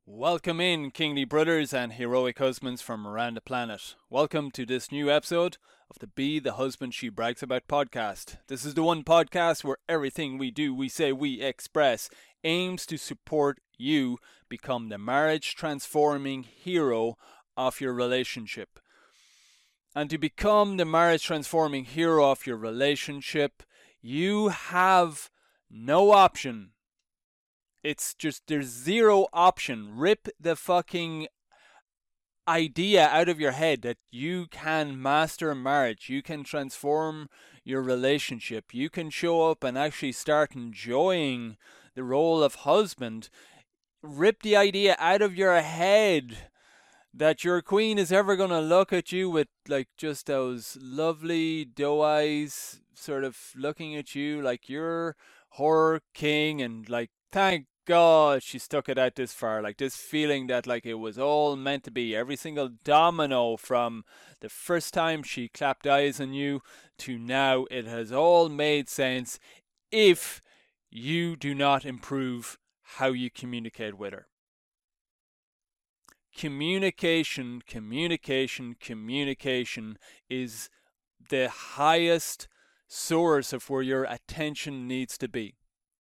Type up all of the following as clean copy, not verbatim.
Welcome in, kingly brothers and heroic husbands from around the planet. Welcome to this new episode of the Be the Husband She Brags About podcast. This is the one podcast where everything we do, we say, we express aims to support you become the marriage transforming hero of your relationship. And to become the marriage transforming hero of your relationship, you have no option. It's just, there's zero option. Rip the fucking idea out of your head that you can master marriage. You can transform your relationship. You can show up and actually start enjoying the role of husband. Rip the idea out of your head that your queen is ever going to look at you with like just those lovely doe eyes sort of looking at you like you're her king, and like, thank God she stuck it out this far. Like this feeling that like it was all meant to be. Every single domino from the first time she clapped eyes on you to now, it has all made sense if you do not improve how you communicate with her. Communication is the highest source of where your attention needs to be.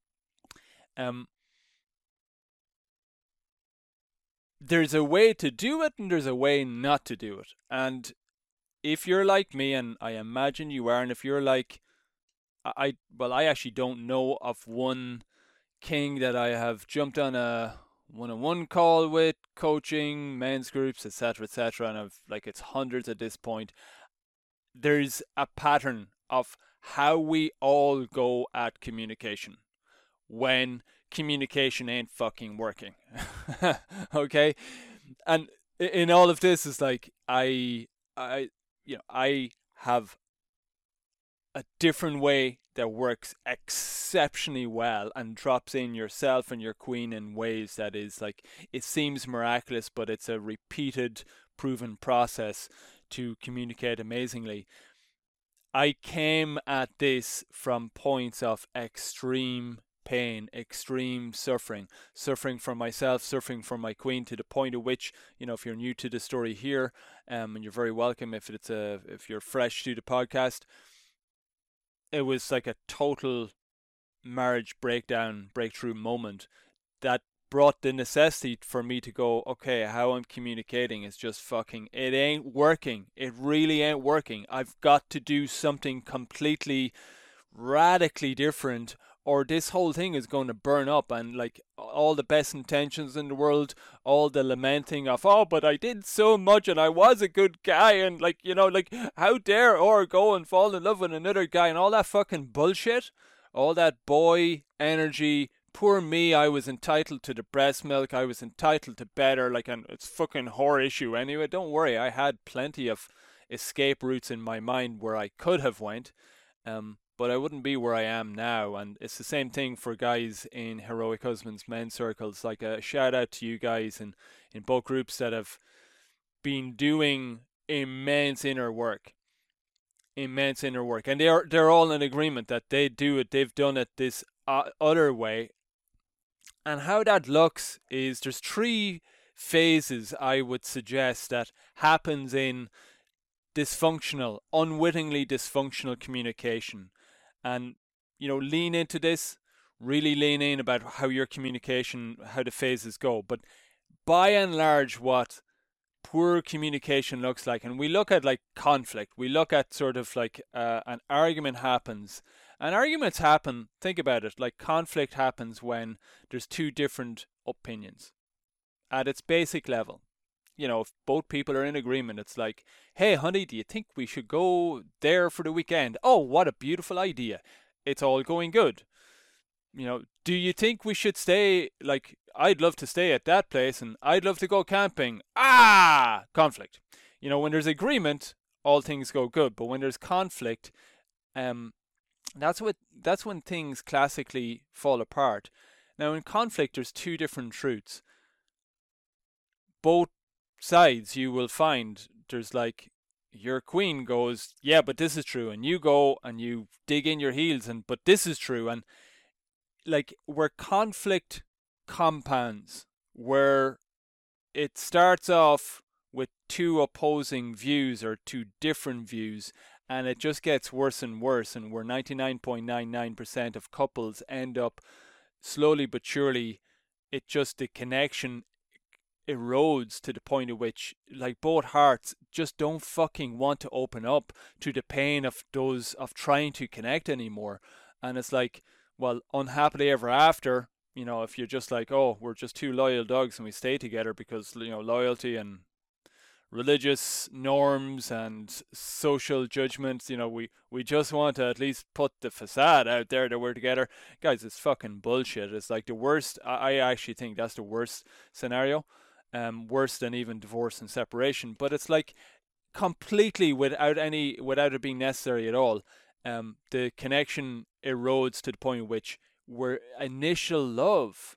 There's a way to do it and there's a way not to do it. And if you're like me, and I imagine you are, and if you're like, I actually don't know of one king that I have jumped on a one-on-one call with, coaching, men's groups, etc., and I've like it's hundreds at this point. There's a pattern of how we all go at communication when communication ain't fucking working. Okay? And in all of this is like I have a different way that works exceptionally well and drops in yourself and your queen in ways that is like, it seems miraculous, but it's a repeated proven process to communicate amazingly. I came at this from points of extreme pain, extreme suffering from myself, suffering from my queen, to the point at which, if you're new to the story here, and you're very welcome if you're fresh to the podcast, it was like a total marriage breakthrough moment that brought the necessity for me to go, okay, how I'm communicating is just fucking, it ain't working. It really ain't working. I've got to do something completely radically different, or this whole thing is going to burn up. And like all the best intentions in the world, all the lamenting of, oh, but I did so much and I was a good guy, and like, like, how dare or go and fall in love with another guy, and all that fucking bullshit, all that boy energy. Poor me, I was entitled to the breast milk, I was entitled to better, like, and it's fucking whore issue anyway. Don't worry, I had plenty of escape routes in my mind where I could have went. But I wouldn't be where I am now. And it's the same thing for guys in Heroic Husbands men's circles. Like a shout out to you guys in both groups that have been doing immense inner work. And they're all in agreement that they've done it this other way. And how that looks is there's three phases I would suggest that happens in unwittingly dysfunctional communication. And lean into this, really lean in about how your communication, how the phases go. But by and large, what poor communication looks like, and we look at like conflict, we look at sort of like an argument happens, and arguments happen, think about it, like conflict happens when there's two different opinions at its basic level. If both people are in agreement, it's like, hey, honey, do you think we should go there for the weekend? Oh, what a beautiful idea. It's all going good. Do you think we should stay, like, I'd love to stay at that place and I'd love to go camping. Conflict. When there's agreement, all things go good. But when there's conflict, that's when things classically fall apart. Now, in conflict, there's two different truths. Both sides, you will find there's like, your queen goes, yeah, but this is true, and you go and you dig in your heels, but this is true. And like, where conflict compounds, where it starts off with two opposing views or two different views, and it just gets worse and worse. And where 99.99% of couples end up slowly but surely, the connection erodes to the point at which like both hearts just don't fucking want to open up to the pain of trying to connect anymore. And it's like, well, unhappily ever after, if you're just like, oh, we're just two loyal dogs and we stay together because loyalty and religious norms and social judgments, we just want to at least put the facade out there that we're together. Guys, it's fucking bullshit. It's like the worst. I actually think that's the worst scenario, worse than even divorce and separation. But it's like completely without it being necessary at all. The connection erodes to the point at which we're initial love,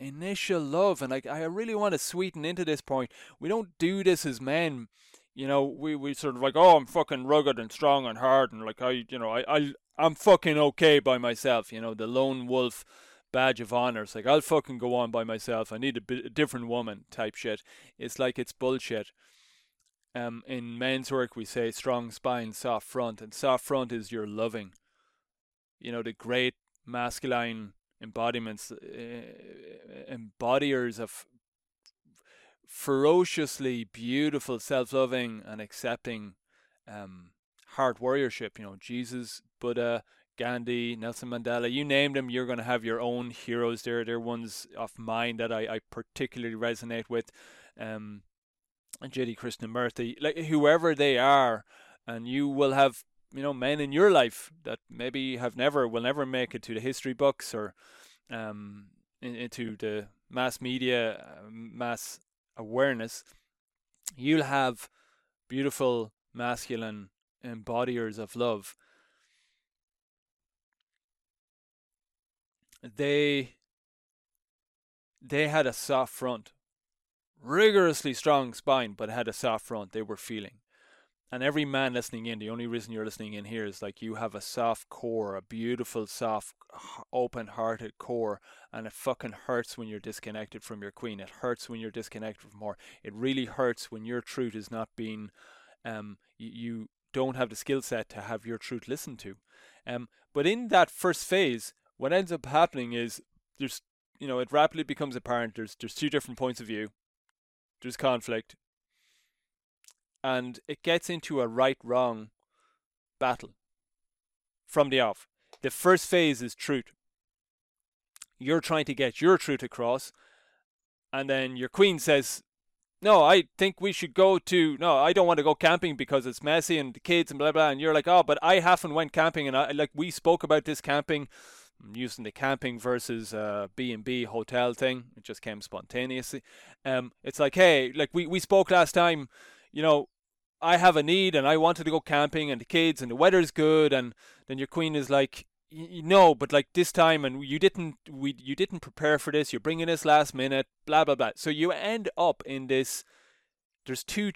and like I really want to sweeten into this point. We don't do this as men. We sort of like, oh, I'm fucking rugged and strong and hard, and like I'm fucking okay by myself. The lone wolf badge of honor. It's like, I'll fucking go on by myself. I need a different woman type shit. It's like, it's bullshit. In men's work, we say strong spine, soft front, and soft front is your loving. The great masculine embodiments, embodiers of ferociously beautiful, self-loving and accepting heart warriorship. Jesus, Buddha, Gandhi, Nelson Mandela, you name them, you're going to have your own heroes there. They're ones of mine that I particularly resonate with. And J.D. Krishnamurti, like whoever they are, and you will have men in your life that maybe will never make it to the history books or into the mass media, mass awareness. You'll have beautiful masculine embodiers of love. They had a soft front, rigorously strong spine, but had a soft front. They were feeling. And every man listening in, the only reason you're listening in here is like you have a soft core, a beautiful, soft, open-hearted core, and it fucking hurts when you're disconnected from your queen. It hurts when you're disconnected from her. It really hurts when your truth is not being, you don't have the skill set to have your truth listened to. But in that first phase, what ends up happening is there's, it rapidly becomes apparent there's two different points of view. There's conflict. And it gets into a right-wrong battle from the off. The first phase is truth. You're trying to get your truth across, and then your queen says, no, I think we should no, I don't want to go camping because it's messy and the kids and blah, blah, and you're like, oh, but I haven't went camping, and we spoke about this camping, using the camping versus B&B hotel thing. It just came spontaneously. It's like, hey, like we spoke last time, I have a need and I wanted to go camping and the kids and the weather's good, and then your queen is like, no, but like this time, and you didn't prepare for this, you're bringing this last minute, blah blah blah. So you end up in this, there's two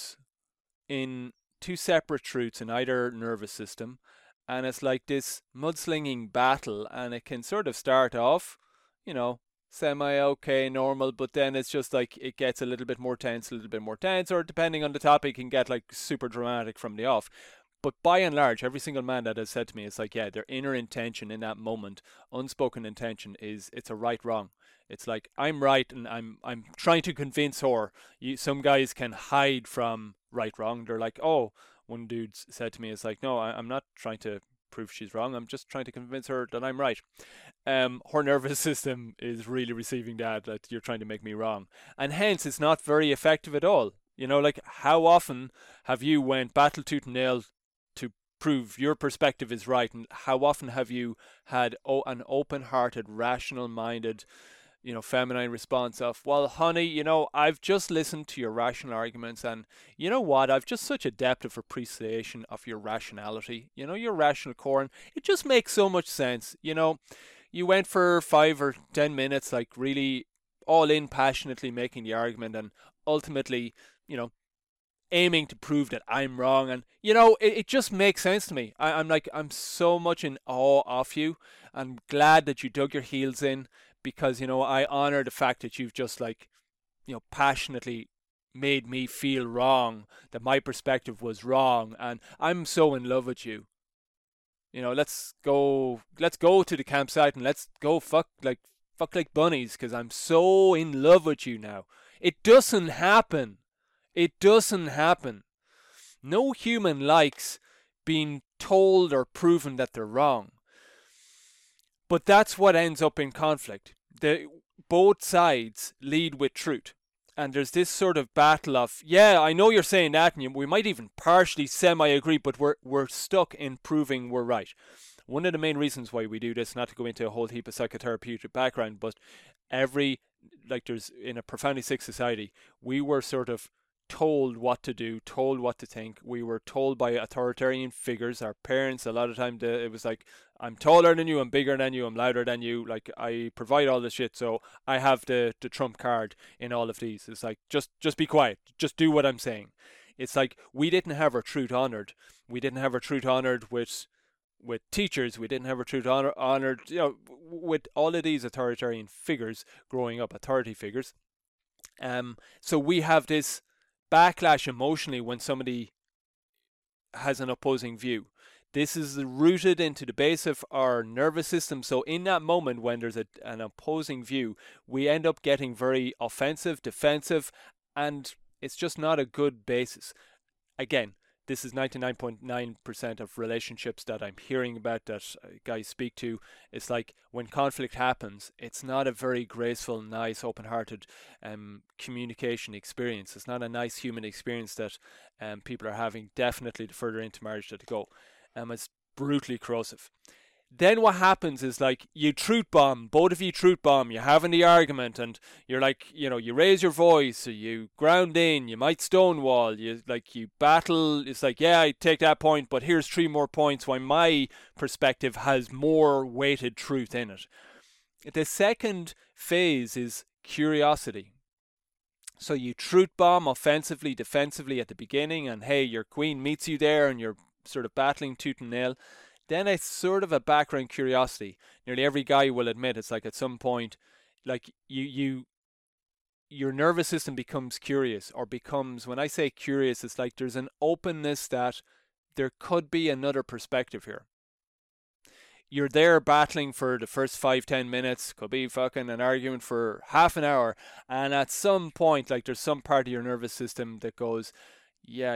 separate truths in either nervous system, and it's like this mudslinging battle, and it can sort of start off, semi-okay, normal, but then it's just like it gets a little bit more tense, or depending on the topic, can get like super dramatic from the off. But by and large, every single man that has said to me, it's like, yeah, their inner intention in that moment, unspoken intention, is it's a right-wrong. It's like, I'm right and I'm trying to convince her. Some guys can hide from right-wrong. They're like, oh, one dude said to me, it's like, no, I'm not trying to prove she's wrong. I'm just trying to convince her that I'm right. Her nervous system is really receiving that you're trying to make me wrong. And hence, it's not very effective at all. Like how often have you went battle tooth and nail to prove your perspective is right? And how often have you had an open-hearted, rational-minded, feminine response of, well, honey, I've just listened to your rational arguments, and you know what? I've just such a depth of appreciation of your rationality, your rational core, and it just makes so much sense. You went for 5 or 10 minutes, like really all in, passionately making the argument, and ultimately, aiming to prove that I'm wrong. And, it just makes sense to me. I'm so much in awe of you. I'm glad that you dug your heels in, because, I honor the fact that you've just like passionately made me feel wrong, that my perspective was wrong, and I'm so in love with you. Let's go to the campsite and let's go fuck like bunnies because I'm so in love with you now. It doesn't happen. It doesn't happen. No human likes being told or proven that they're wrong. But that's what ends up in conflict. Both sides lead with truth. And there's this sort of battle of, yeah, I know you're saying that, and we might even partially semi-agree, but we're stuck in proving we're right. One of the main reasons why we do this, not to go into a whole heap of psychotherapeutic background, but there's in a profoundly sick society, we were sort of told what to do, told what to think. We were told by authoritarian figures, our parents. A lot of time, it was like, I'm taller than you, I'm bigger than you, I'm louder than you. Like, I provide all this shit, so I have the trump card in all of these. It's like, just be quiet, just do what I'm saying. It's like we didn't have our truth honored. We didn't have our truth honored with teachers. We didn't have our truth honored, with all of these authoritarian figures growing up, authority figures. So we have this backlash emotionally when somebody has an opposing view. This is rooted into the base of our nervous system. So in that moment when there's an opposing view, we end up getting very offensive, defensive, and it's just not a good basis. Again, this is 99.9% of relationships that I'm hearing about, that guys speak to. It's like when conflict happens, it's not a very graceful, nice, open-hearted communication experience. It's not a nice human experience that people are having, definitely the further into marriage that they go. It's brutally corrosive. Then what happens is, like, you truth bomb, both of you truth bomb, you're having the argument, and you're like, you raise your voice, or you ground in, you might stonewall, you battle. It's like, yeah, I take that point, but here's 3 more points why my perspective has more weighted truth in it. The second phase is curiosity. So you truth bomb offensively, defensively at the beginning, and hey, your queen meets you there, and you're sort of battling tooth and nail. Then it's sort of a background curiosity. Nearly every guy will admit it's like at some point, like your nervous system becomes curious, or becomes, when I say curious, it's like there's an openness that there could be another perspective here. You're there battling for the first 5-10 minutes, could be fucking an argument for half an hour, and at some point, like, there's some part of your nervous system that goes, yeah,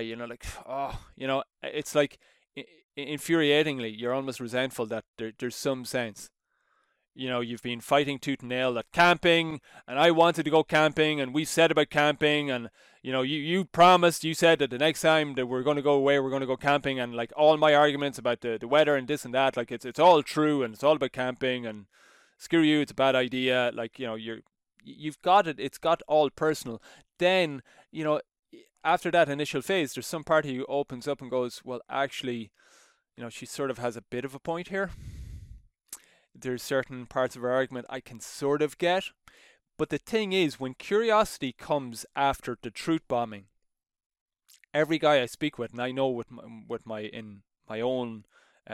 it's like, infuriatingly, you're almost resentful that there's some sense. You've been fighting tooth and nail at camping, and I wanted to go camping, and we said about camping, and you promised, you said that the next time that we're going to go away, we're going to go camping, and like all my arguments about the weather and this and that, like it's all true, and it's all about camping, and screw you, it's a bad idea. Like, you've got it. It's got all personal. Then, after that initial phase, there's some part of you opens up and goes, well, actually, she sort of has a bit of a point here. There's certain parts of her argument I can sort of get. But the thing is, when curiosity comes after the truth bombing, every guy I speak with, and I know in my own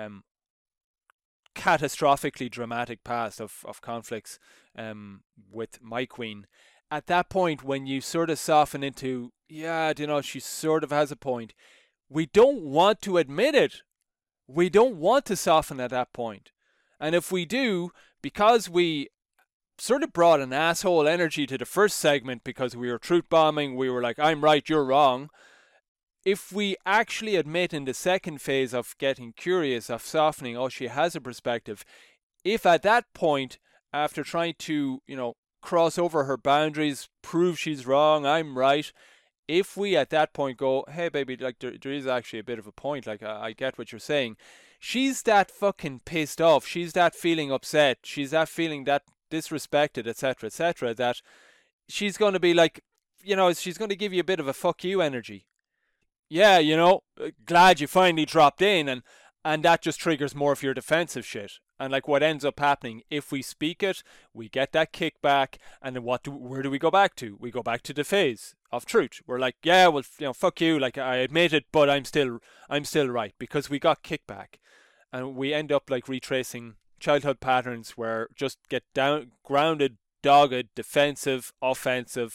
catastrophically dramatic past of conflicts with my queen, at that point when you sort of soften into, yeah, she sort of has a point, we don't want to admit it. We don't want to soften at that point. And if we do, because we sort of brought an asshole energy to the first segment because we were truth bombing, we were like, I'm right, you're wrong. If we actually admit in the second phase of getting curious, of softening, oh, she has a perspective, if at that point, after trying to, cross over her boundaries, prove she's wrong, I'm right, if we at that point go, hey baby, like there is actually a bit of a point, like I get what you're saying, she's that fucking pissed off, she's that feeling upset, she's that feeling that disrespected, etc., that she's going to be like, she's going to give you a bit of a fuck you energy. Yeah, glad you finally dropped in, and that just triggers more of your defensive shit. And like what ends up happening, if we speak it, we get that kickback, and then where do we go back to? We go back to the phase of truth. We're like, yeah, well, fuck you, like I admit it, but I'm still right, because we got kickback. And we end up like retracing childhood patterns where just get down, grounded, dogged, defensive, offensive,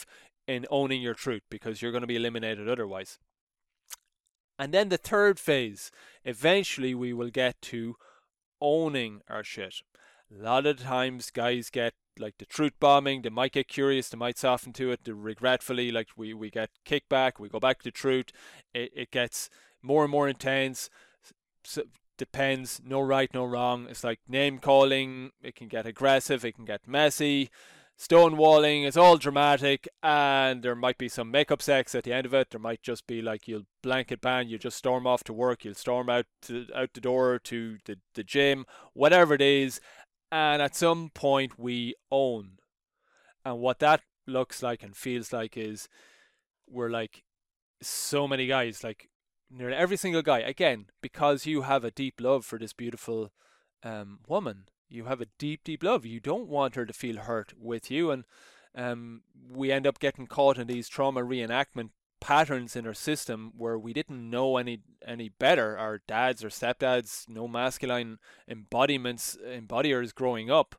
in owning your truth, because you're going to be eliminated otherwise. And then the third phase, eventually we will get to owning our shit. A lot of times guys get like the truth bombing, they might get curious, they might soften to it, they regretfully, like we get kickback, we go back to truth, it gets more and more intense. So, depends, no right, no wrong. It's like name calling, it can get aggressive, it can get messy, stonewalling, it's all dramatic, and there might be some makeup sex at the end of it. There might just be like you'll blanket ban, you just storm off to work, you'll storm out the door to the gym, whatever it is, and at some point we own. And what that looks like and feels like is we're like so many guys, like nearly every single guy, again, because you have a deep love for this beautiful woman. You have a deep, deep love. You don't want her to feel hurt with you, and we end up getting caught in these trauma reenactment patterns in our system where we didn't know any better. Our dads or stepdads, no masculine embodiers growing up,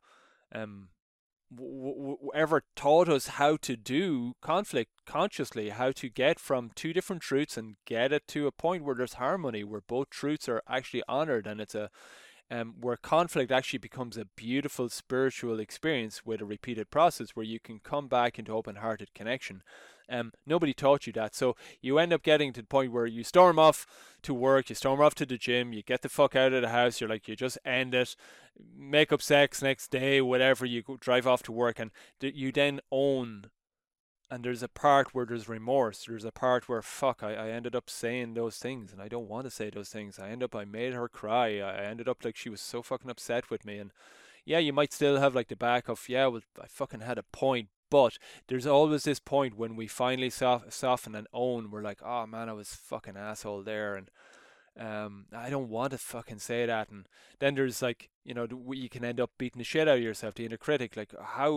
ever taught us how to do conflict consciously, how to get from two different truths and get it to a point where there's harmony, where both truths are actually honored, and it's a where conflict actually becomes a beautiful spiritual experience with a repeated process where you can come back into open-hearted connection. Nobody taught you that, so you end up getting to the point where you storm off to work, you storm off to the gym, you get the fuck out of the house, you're like, you just end it, make up sex next day, whatever, you go drive off to work, and you then own. And there's a part where there's remorse. There's a part where, fuck, I ended up saying those things and I don't want to say those things. I made her cry. I ended up like she was so fucking upset with me. And yeah, you might still have like the back of, yeah, well, I fucking had a point. But there's always this point when we finally soften and own. We're like, oh man, I was fucking asshole there. And I don't want to fucking say that. And then there's like, you can end up beating the shit out of yourself, the inner critic, like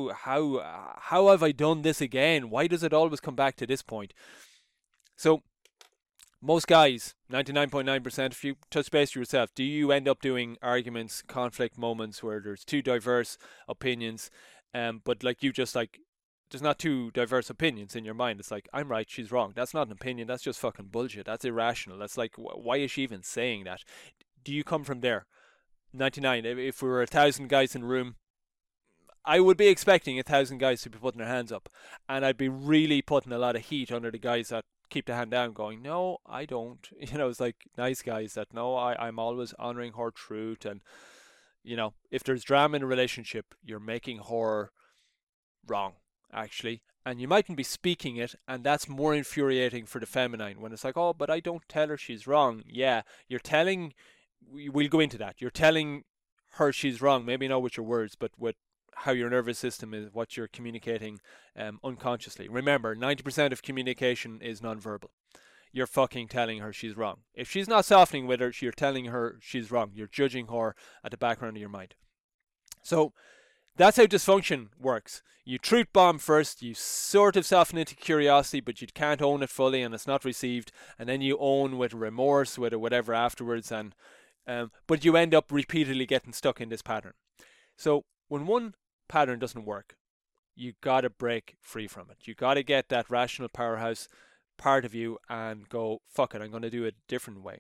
how have I done this again? Why does it always come back to this point? So most guys, 99.9%, if you touch base with yourself, do you end up doing arguments, conflict moments where there's two diverse opinions, but like you just like, there's not two diverse opinions in your mind. It's like, I'm right, she's wrong. That's not an opinion. That's just fucking bullshit. That's irrational. That's like, why is she even saying that? Do you come from there? 99. If we were 1,000 guys in a room, I would be expecting 1,000 guys to be putting their hands up. And I'd be really putting a lot of heat under the guys that keep the hand down going, no, I don't. It's like nice guys that, no, I'm always honoring her truth. And, if there's drama in a relationship, you're making her wrong, actually, and you mightn't be speaking it, and that's more infuriating for the feminine when it's like, oh, but I don't tell her she's wrong. Yeah, you're telling, we'll go into that, you're telling her she's wrong, maybe not with your words, but with how your nervous system is, what you're communicating unconsciously. Remember, 90% of communication is nonverbal. You're fucking telling her she's wrong. If she's not softening with her, you're telling her she's wrong. You're judging her at the background of your mind. So that's how dysfunction works. You truth bomb first, you sort of soften into curiosity, but you can't own it fully and it's not received, and then you own with remorse, with whatever afterwards, and but you end up repeatedly getting stuck in this pattern. So when one pattern doesn't work, you gotta break free from it. You gotta get that rational powerhouse part of you and go, fuck it, I'm gonna do it a different way.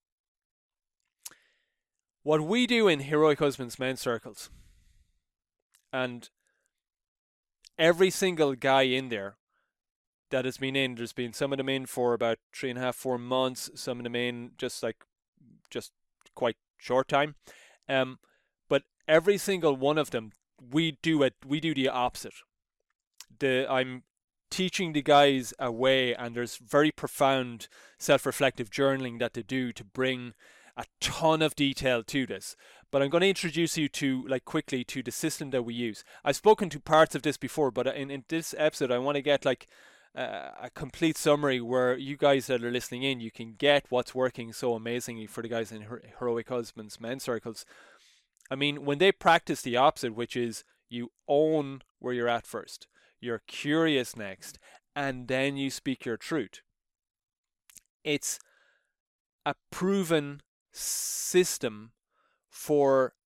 What we do in Heroic Husbands men's circles, and every single guy in there that has been in, there's been some of them in for about 3.5, 4 months, some of them in just quite short time. But every single one of them, we do the opposite. I'm teaching the guys a way, and there's very profound self-reflective journaling that they do to bring a ton of detail to this. But I'm going to introduce you to, quickly, to the system that we use. I've spoken to parts of this before, but in this episode, I want to get a complete summary where you guys that are listening in, you can get what's working so amazingly for the guys in Heroic Husbands men's circles. I mean, when they practice the opposite, which is you own where you're at first, you're curious next, and then you speak your truth. It's a proven system for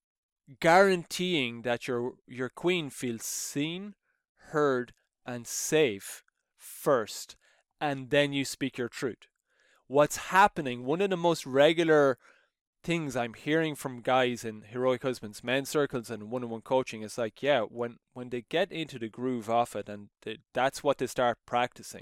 guaranteeing that your queen feels seen, heard, and safe first, and then you speak your truth. What's happening, one of the most regular things I'm hearing from guys in Heroic Husbands, men's circles, and one-on-one coaching is like, yeah, when they get into the groove of it, and that's what they start practicing.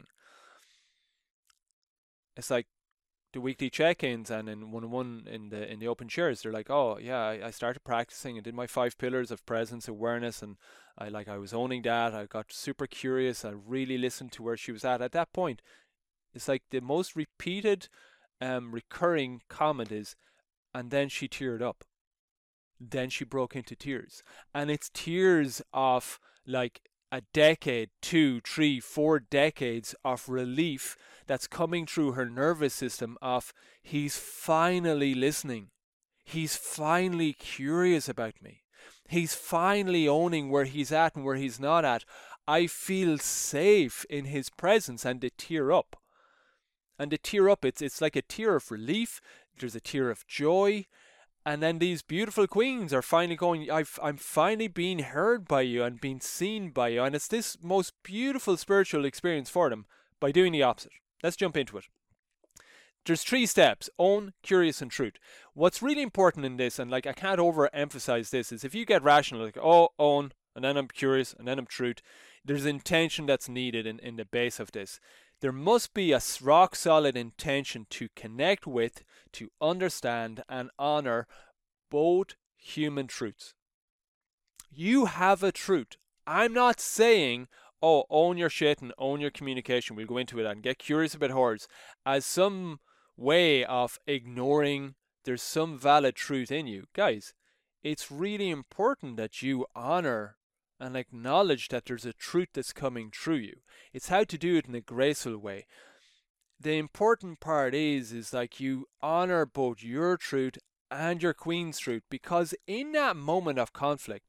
It's like the weekly check-ins and in one-on-one in the open shares, they're like, oh yeah, I started practicing and did my 5 pillars of presence awareness, and I was owning that. I got super curious. I really listened to where she was at that point. It's like the most repeated recurring comment is, and then she teared up. Then she broke into tears. And it's tears of like a decade, 2, 3, 4 decades of relief that's coming through her nervous system of, he's finally listening. He's finally curious about me. He's finally owning where he's at and where he's not at. I feel safe in his presence, and they tear up. And the tear up, it's like a tear of relief. There's a tear of joy. And then these beautiful queens are finally going, I'm finally being heard by you and being seen by you. And it's this most beautiful spiritual experience for them by doing the opposite. Let's jump into it. There's 3 steps: own, curious, and truth. What's really important in this, and like I can't overemphasize this, is if you get rational, like, oh, own, and then I'm curious, and then I'm truth, there's intention that's needed in the base of this. There must be a rock solid intention to connect with, to understand, and honor both human truths. You have a truth. I'm not saying, oh, own your shit and own your communication. We'll go into it and get curious about hers as some way of ignoring there's some valid truth in you. Guys, it's really important that you honor and acknowledge that there's a truth that's coming through you. It's how to do it in a graceful way. The important part is like you honor both your truth and your queen's truth, because in that moment of conflict,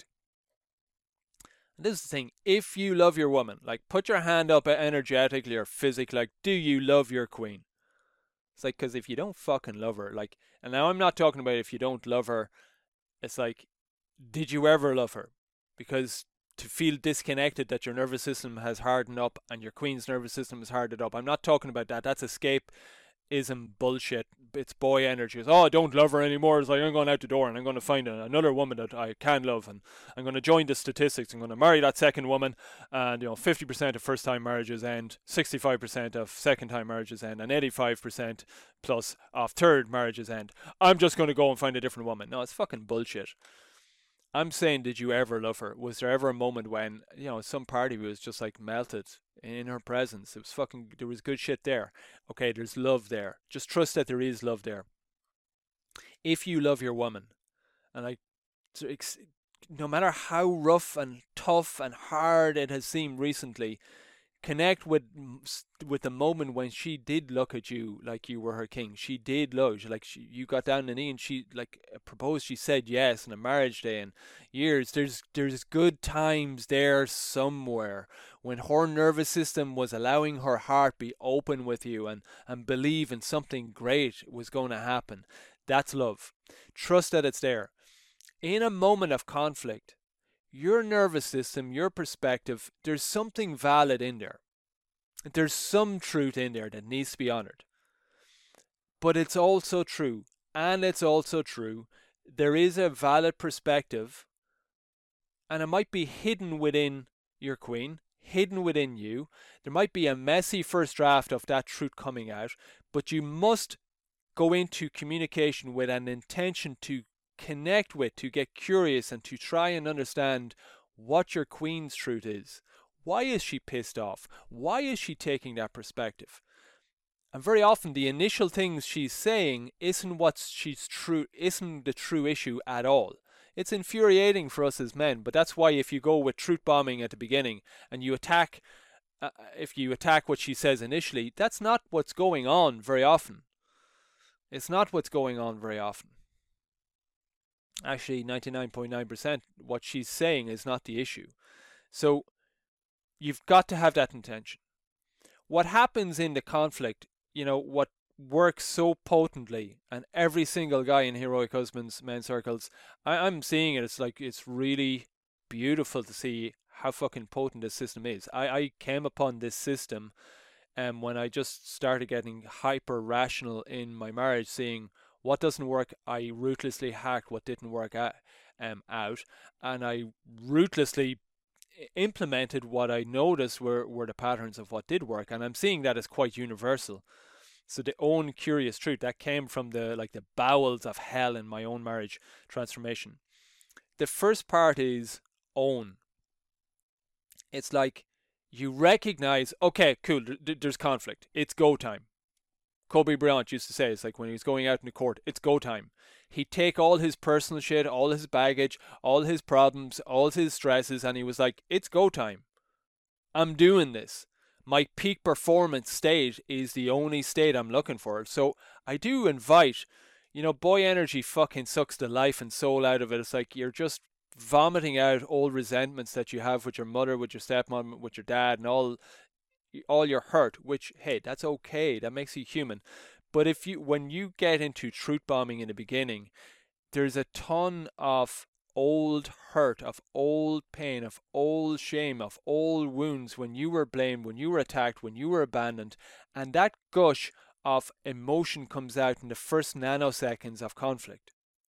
and this is the thing, if you love your woman, like put your hand up energetically or physically, like, do you love your queen? It's like, because if you don't fucking love her, like, and now I'm not talking about if you don't love her, it's like, did you ever love her? Because to feel disconnected, that your nervous system has hardened up and your queen's nervous system has hardened up, I'm not talking about that. That's escapism bullshit. It's boy energy. It's, oh, I don't love her anymore. It's like, I'm going out the door and I'm going to find another woman that I can love, and I'm going to join the statistics. I'm going to marry that second woman, and 50% of first time marriages end, 65% of second time marriages end, and 85% plus of third marriages end. I'm just going to go and find a different woman. No, it's fucking bullshit. I'm saying, did you ever love her? Was there ever a moment when, some party was just like melted in her presence? It was fucking, there was good shit there. Okay, there's love there. Just trust that there is love there. If you love your woman, and no matter how rough and tough and hard it has seemed recently, connect with the moment when she did look at you like you were her king. She did love you, like you got down on the knee and she like proposed. She said yes on a marriage day and years. There's good times there somewhere when her nervous system was allowing her heart be open with you and believe in something great was going to happen. That's love. Trust that it's there. In a moment of conflict, your nervous system, your perspective, there's something valid in there. There's some truth in there that needs to be honored. But it's also true, there is a valid perspective, and it might be hidden within your queen, hidden within you. There might be a messy first draft of that truth coming out, but you must go into communication with an intention to connect with, to get curious, and to try and understand what your queen's truth is. Why is she pissed off? Why is she taking that perspective? And very often the initial things she's saying isn't the true issue at all. It's infuriating for us as men, but that's why if you go with truth bombing at the beginning and you attack what she says initially, that's not what's going on very often. It's not what's going on very often. Actually, 99.9% what she's saying is not the issue. So you've got to have that intention. What happens in the conflict, what works so potently, and every single guy in Heroic Husbands men's circles, I'm seeing it. It's like, it's really beautiful to see how fucking potent this system is. I came upon this system when I just started getting hyper rational in my marriage, seeing what doesn't work. I ruthlessly hacked what didn't work out, and I ruthlessly implemented what I noticed were the patterns of what did work, and I'm seeing that as quite universal. So the own curious truth that came from the bowels of hell in my own marriage transformation. The first part is own. It's like you recognize, okay, cool, there's conflict. It's go time. Kobe Bryant used to say, it's like when he was going out in the court, it's go time. He'd take all his personal shit, all his baggage, all his problems, all his stresses, and he was like, it's go time. I'm doing this. My peak performance state is the only state I'm looking for. So I do invite, boy energy fucking sucks the life and soul out of it. It's like you're just vomiting out old resentments that you have with your mother, with your stepmom, with your dad, and all your hurt, which, hey, that's okay. That makes you human. But when you get into truth bombing in the beginning, there's a ton of old hurt, of old pain, of old shame, of old wounds when you were blamed, when you were attacked, when you were abandoned. And that gush of emotion comes out in the first nanoseconds of conflict.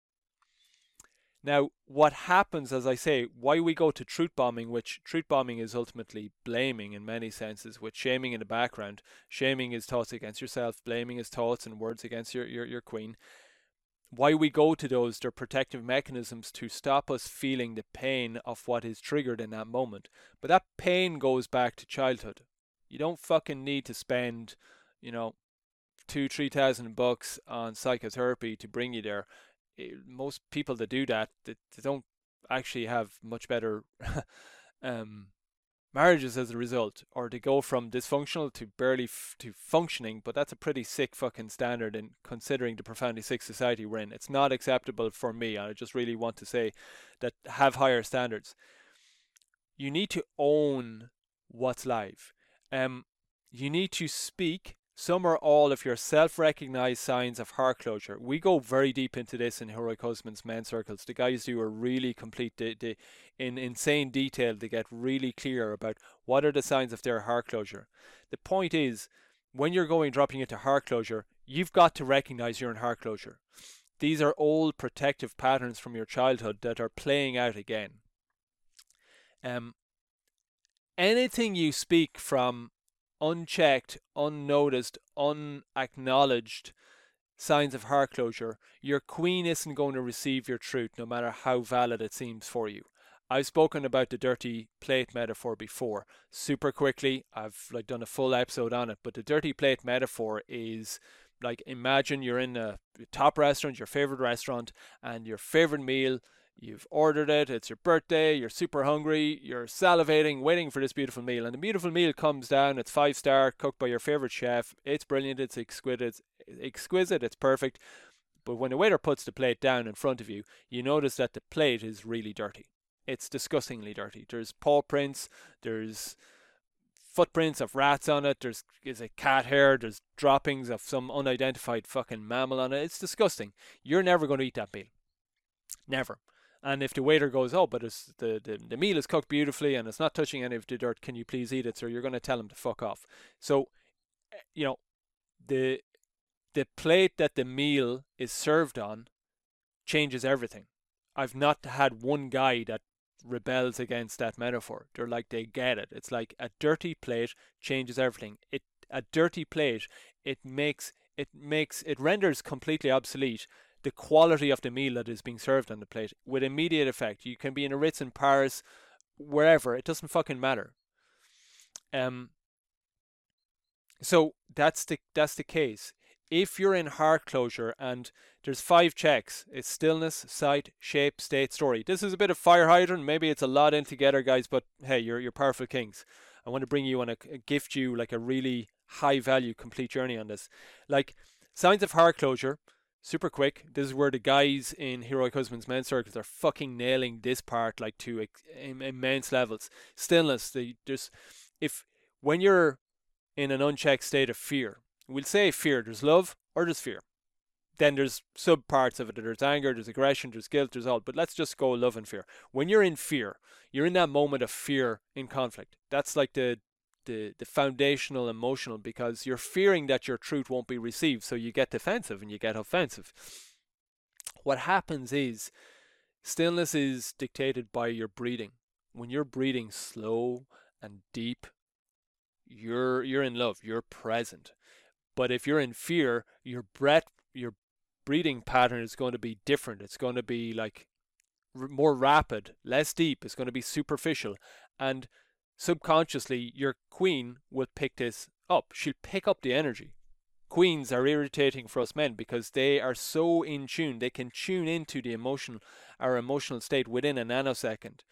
Now, what happens, as I say, why we go to truth bombing, which truth bombing is ultimately blaming in many senses, with shaming in the background. Shaming is thoughts against yourself, blaming is thoughts and words against your queen. Why we go to those, they're protective mechanisms to stop us feeling the pain of what is triggered in that moment. But that pain goes back to childhood. You don't fucking need to spend, $2,000-3,000 on psychotherapy to bring you there. Most people that do that, they don't actually have much better marriages as a result, or they go from dysfunctional to barely to functioning. But that's a pretty sick fucking standard in considering the profoundly sick society we're in. It's not acceptable for me. I just really want to say that have higher standards. You need to own what's live. You need to speak some or all of your self-recognized signs of heart closure. We go very deep into this in Heroic Husbands men circles. The guys do a really complete, in insane detail, to get really clear about what are the signs of their heart closure. The point is, when you're dropping into heart closure, you've got to recognize you're in heart closure. These are old protective patterns from your childhood that are playing out again. Anything you speak from unchecked, unnoticed, unacknowledged signs of heart closure, your queen isn't going to receive your truth no matter how valid it seems for you. I've spoken about the dirty plate metaphor before. Super quickly, I've done a full episode on it, but the dirty plate metaphor is like, imagine you're in a top restaurant, your favorite restaurant, and your favorite meal, you've ordered it, it's your birthday, you're super hungry, you're salivating, waiting for this beautiful meal, and the beautiful meal comes down, it's 5-star, cooked by your favorite chef, it's brilliant, it's exquisite, it's perfect. But when the waiter puts the plate down in front of you, you notice that the plate is really dirty. It's disgustingly dirty. There's paw prints, there's footprints of rats on it, there's a cat hair, there's droppings of some unidentified fucking mammal on it. It's disgusting. You're never going to eat that meal. Never. And if the waiter goes, oh, but it's the meal is cooked beautifully and it's not touching any of the dirt, can you please eat it? So you're going to tell him to fuck off. So, the plate that the meal is served on changes everything. I've not had one guy that rebels against that metaphor. They're like, they get it. It's like a dirty plate changes everything. A dirty plate, it renders completely obsolete the quality of the meal that is being served on the plate with immediate effect. You can be in a Ritz in Paris, wherever, it doesn't fucking matter. So that's the case. If you're in heart closure and there's 5 checks, it's stillness, sight, shape, state, story. This is a bit of fire hydrant. Maybe it's a lot in together, guys, but hey, you're powerful kings. I want to bring you on gift you like a really high value complete journey on this. Like, signs of heart closure. Super quick. This is where the guys in Heroic Husbands men's circles are fucking nailing this part like to immense levels. Stillness. When you're in an unchecked state of fear, we'll say fear. There's love or there's fear. Then there's sub parts of it. There's anger, there's aggression, there's guilt, there's all. But let's just go love and fear. When you're in fear, you're in that moment of fear in conflict. That's like the foundational emotional, because you're fearing that your truth won't be received, so you get defensive and you get offensive. What happens is stillness is dictated by your breathing. When you're breathing slow and deep, you're in love, you're present. But if you're in fear, your breathing pattern is going to be different. It's going to be like more rapid, less deep. It's going to be superficial, and subconsciously your queen will pick this up. She'll pick up the energy. Queens are irritating for us men because they are so in tune. They can tune into the our emotional state within a nanosecond.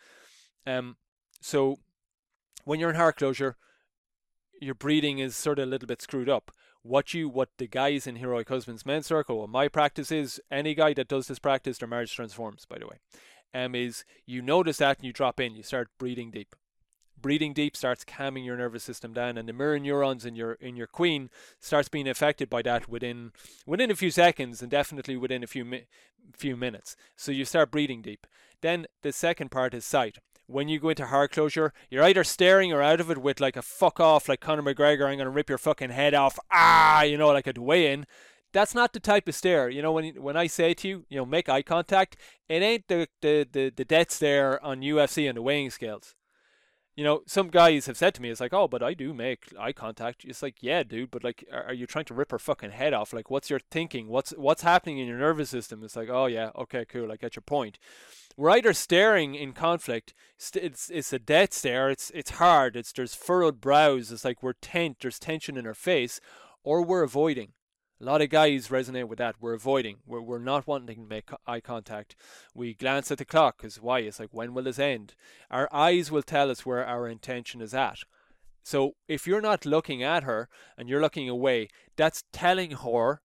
So when you're in heart closure, your breathing is sort of a little bit screwed up. What the guys in Heroic Husbands Men's Circle, what my practice is, any guy that does this practice, their marriage transforms, by the way, is you notice that and you drop in, you start breathing deep. Breathing deep starts calming your nervous system down, and the mirror neurons in your queen starts being affected by that within a few seconds, and definitely within a few minutes. So you start breathing deep. Then the second part is sight. When you go into heart closure, you're either staring or out of it with like a fuck off, like Conor McGregor, I'm gonna rip your fucking head off, like a weigh-in. That's not the type of stare. When I say to you, make eye contact, it ain't the death stare on UFC and the weighing scales. Some guys have said to me, it's like, oh, but I do make eye contact. It's like, yeah, dude, but like, are you trying to rip her fucking head off? Like, what's your thinking? What's happening in your nervous system? It's like, oh yeah, okay, cool, I get your point. We're either staring in conflict, it's a death stare, it's hard, there's furrowed brows, it's like there's tension in our face, or we're avoiding. A lot of guys resonate with that. We're avoiding. We're not wanting to make eye contact. We glance at the clock because why? It's like, when will this end? Our eyes will tell us where our intention is at. So if you're not looking at her and you're looking away, that's telling her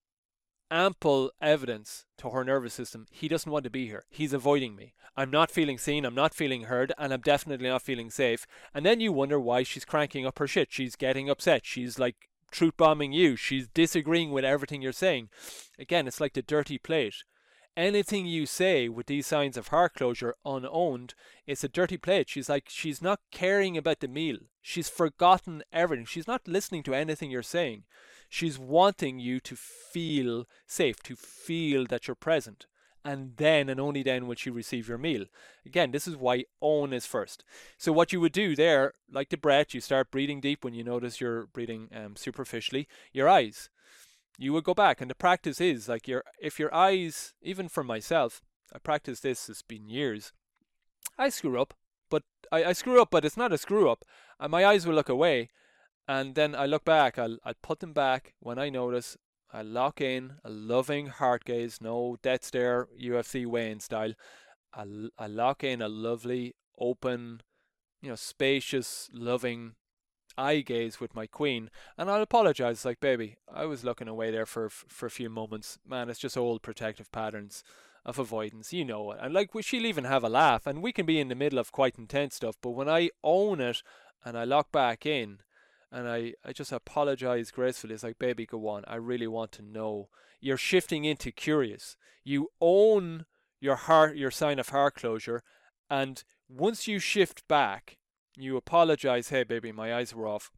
ample evidence to her nervous system. He doesn't want to be here. He's avoiding me. I'm not feeling seen. I'm not feeling heard. And I'm definitely not feeling safe. And then you wonder why she's cranking up her shit. She's getting upset. She's like truth bombing you. She's disagreeing with everything you're saying. Again, it's like the dirty plate. Anything you say with these signs of heart closure unowned, it's a dirty plate. She's not caring about the meal. She's forgotten everything. She's not listening to anything you're saying. She's wanting you to feel safe, to feel that you're present. And then and only then will she receive your meal. Again, this is why own is first. So what you would do there, like the breath, you start breathing deep when you notice you're breathing superficially. Your eyes, you would go back, and the practice is like if your eyes, even for myself, I practiced this, it's been years. I screw up, but I screw up, but it's not a screw up. And my eyes will look away, and then I look back. I'll put them back when I notice. I lock in a loving heart gaze, no death stare, UFC weigh-in style. I lock in a lovely, open, spacious, loving eye gaze with my queen, and I'll apologize, like, baby, I was looking away there for a few moments. Man, it's just old protective patterns of avoidance, it. And like, she'll even have a laugh, and we can be in the middle of quite intense stuff, but when I own it and I lock back in, and I just apologize gracefully. It's like, baby, go on. I really want to know. You're shifting into curious. You own your heart, your sign of heart closure. And once you shift back, you apologize. Hey, baby, my eyes were off.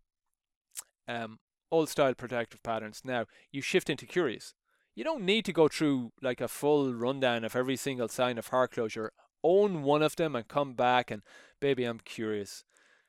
Old style protective patterns. Now, you shift into curious. You don't need to go through like a full rundown of every single sign of heart closure. Own one of them and come back and, baby, I'm curious.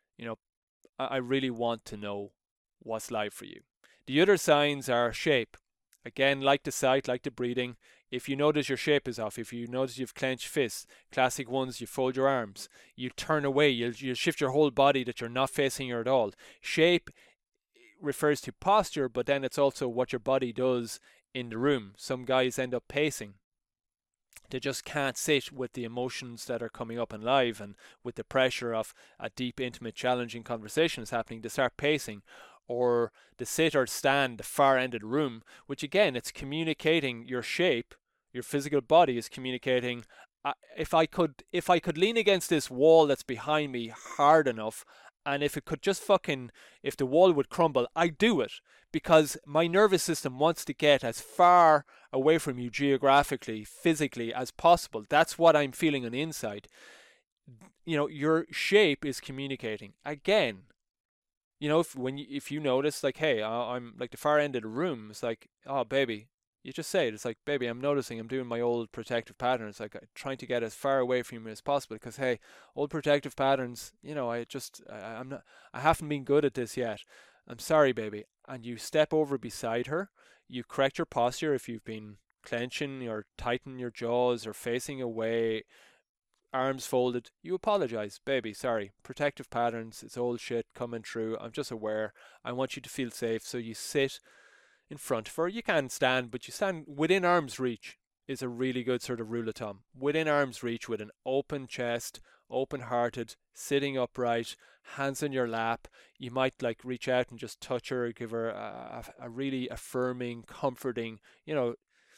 I really want to know what's live for you. The other signs are shape. Again, like the sight, like the breathing. If you notice your shape is off, if you notice you've clenched fists, classic ones, you fold your arms, you turn away, you'll shift your whole body that you're not facing her at all. Shape refers to posture, but then it's also what your body does in the room. Some guys end up pacing. They just can't sit with the emotions that are coming up in live, and with the pressure of a deep, intimate, challenging conversation is happening. They start pacing, or the sit or stand the far end of the room, which again, it's communicating your shape. Your physical body is communicating, if I could lean against this wall that's behind me hard enough, And if it could just fucking, if the wall would crumble, I'd do it because my nervous system wants to get as far away from you geographically, physically as possible. That's what I'm feeling on the inside. You know, your shape is communicating. Again, you know, if you notice, like, hey, I'm like the far end of the room, it's like, oh, baby, you just say it. It's like, baby, I'm noticing I'm doing my old protective patterns, like trying to get as far away from you as possible. Because hey, old protective patterns, you know, I'm not, I haven't been good at this yet. I'm sorry, baby. And you step over beside her, you correct your posture if you've been clenching or tightening your jaws or facing away, arms folded, you apologize, baby, sorry. Protective patterns, it's old shit coming through. I'm just aware. I want you to feel safe. So you sit in front of her. You can stand, but you stand within arm's reach is a really good sort of rule of thumb. Within arm's reach with an open chest, open hearted, sitting upright, hands in your lap. You might like reach out and just touch her, give her a really affirming, comforting, you know,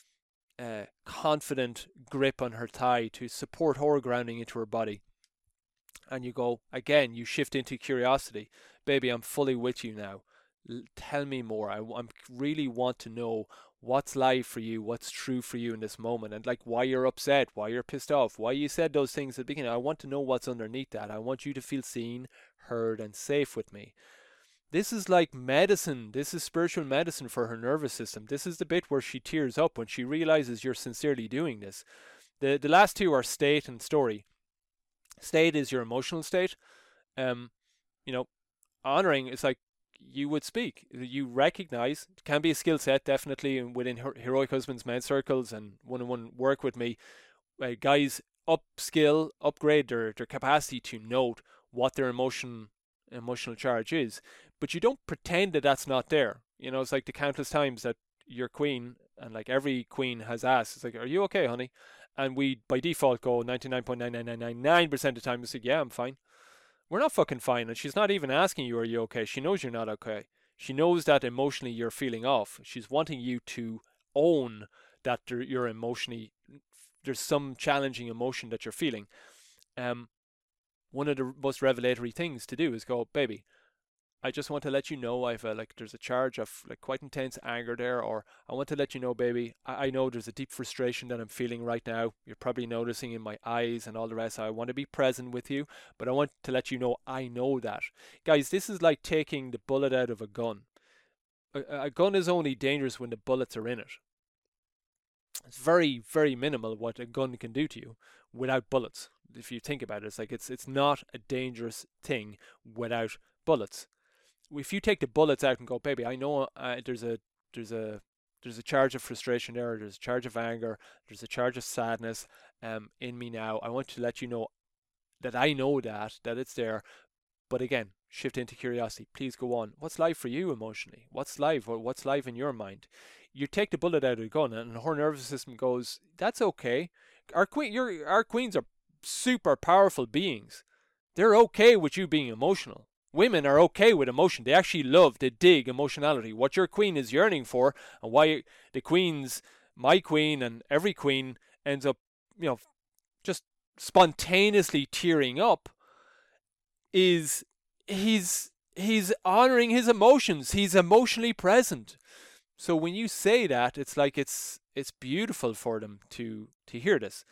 confident grip on her thigh to support her grounding into her body. And you go, again, you shift into curiosity. Baby, I'm fully with you now. Tell me more. I really want to know what's live for you, what's true for you in this moment, and like why you're upset, why you're pissed off, why you said those things at the beginning. I want to know what's underneath that. I want you to feel seen, heard, and safe with me. This is like medicine. This is spiritual medicine for her nervous system. This is the bit where she tears up when she realizes you're sincerely doing this. The last two are state and story. State is your emotional state. You know, honoring is like you would speak. You recognize, it can be a skill set, definitely, within Heroic Husbands men's circles and one-on-one work with me. Guys upskill, upgrade their capacity to note what their emotional charge is, but you don't pretend that that's not there. You know, it's like the countless times that your queen, and like every queen has asked, it's like, are you okay, honey? And we by default go 99.99999% of the time, we say, yeah, I'm fine. We're not fucking fine. And she's not even asking you, are you okay? She knows you're not okay. She knows that emotionally you're feeling off. She's wanting you to own that you're emotionally, there's some challenging emotion that you're feeling. One of the most revelatory things to do is go, baby, I just want to let you know there's a charge of like quite intense anger there, or I want to let you know, baby, I know there's a deep frustration that I'm feeling right now. You're probably noticing in my eyes and all the rest. I want to be present with you, but I want to let you know I know that. Guys, this is like taking the bullet out of a gun. A gun is only dangerous when the bullets are in it. It's very, very minimal what a gun can do to you without bullets. If you think about it, it's like it's not a dangerous thing without bullets. If you take the bullets out and go, baby, I know there's a charge of frustration there, there's a charge of anger, there's a charge of sadness in me now. I want to let you know that I know that it's there. But again, shift into curiosity. Please go on. What's live for you emotionally? What's live? What's live in your mind? You take the bullet out of the gun, and her nervous system goes, that's okay. Our queens are super powerful beings. They're okay with you being emotional. Women are okay with emotion. They actually love, they dig emotionality. What your queen is yearning for, and why the queens, my queen and every queen ends up, you know, just spontaneously tearing up, is he's honoring his emotions. He's emotionally present. So when you say that, it's like it's beautiful for them to hear this.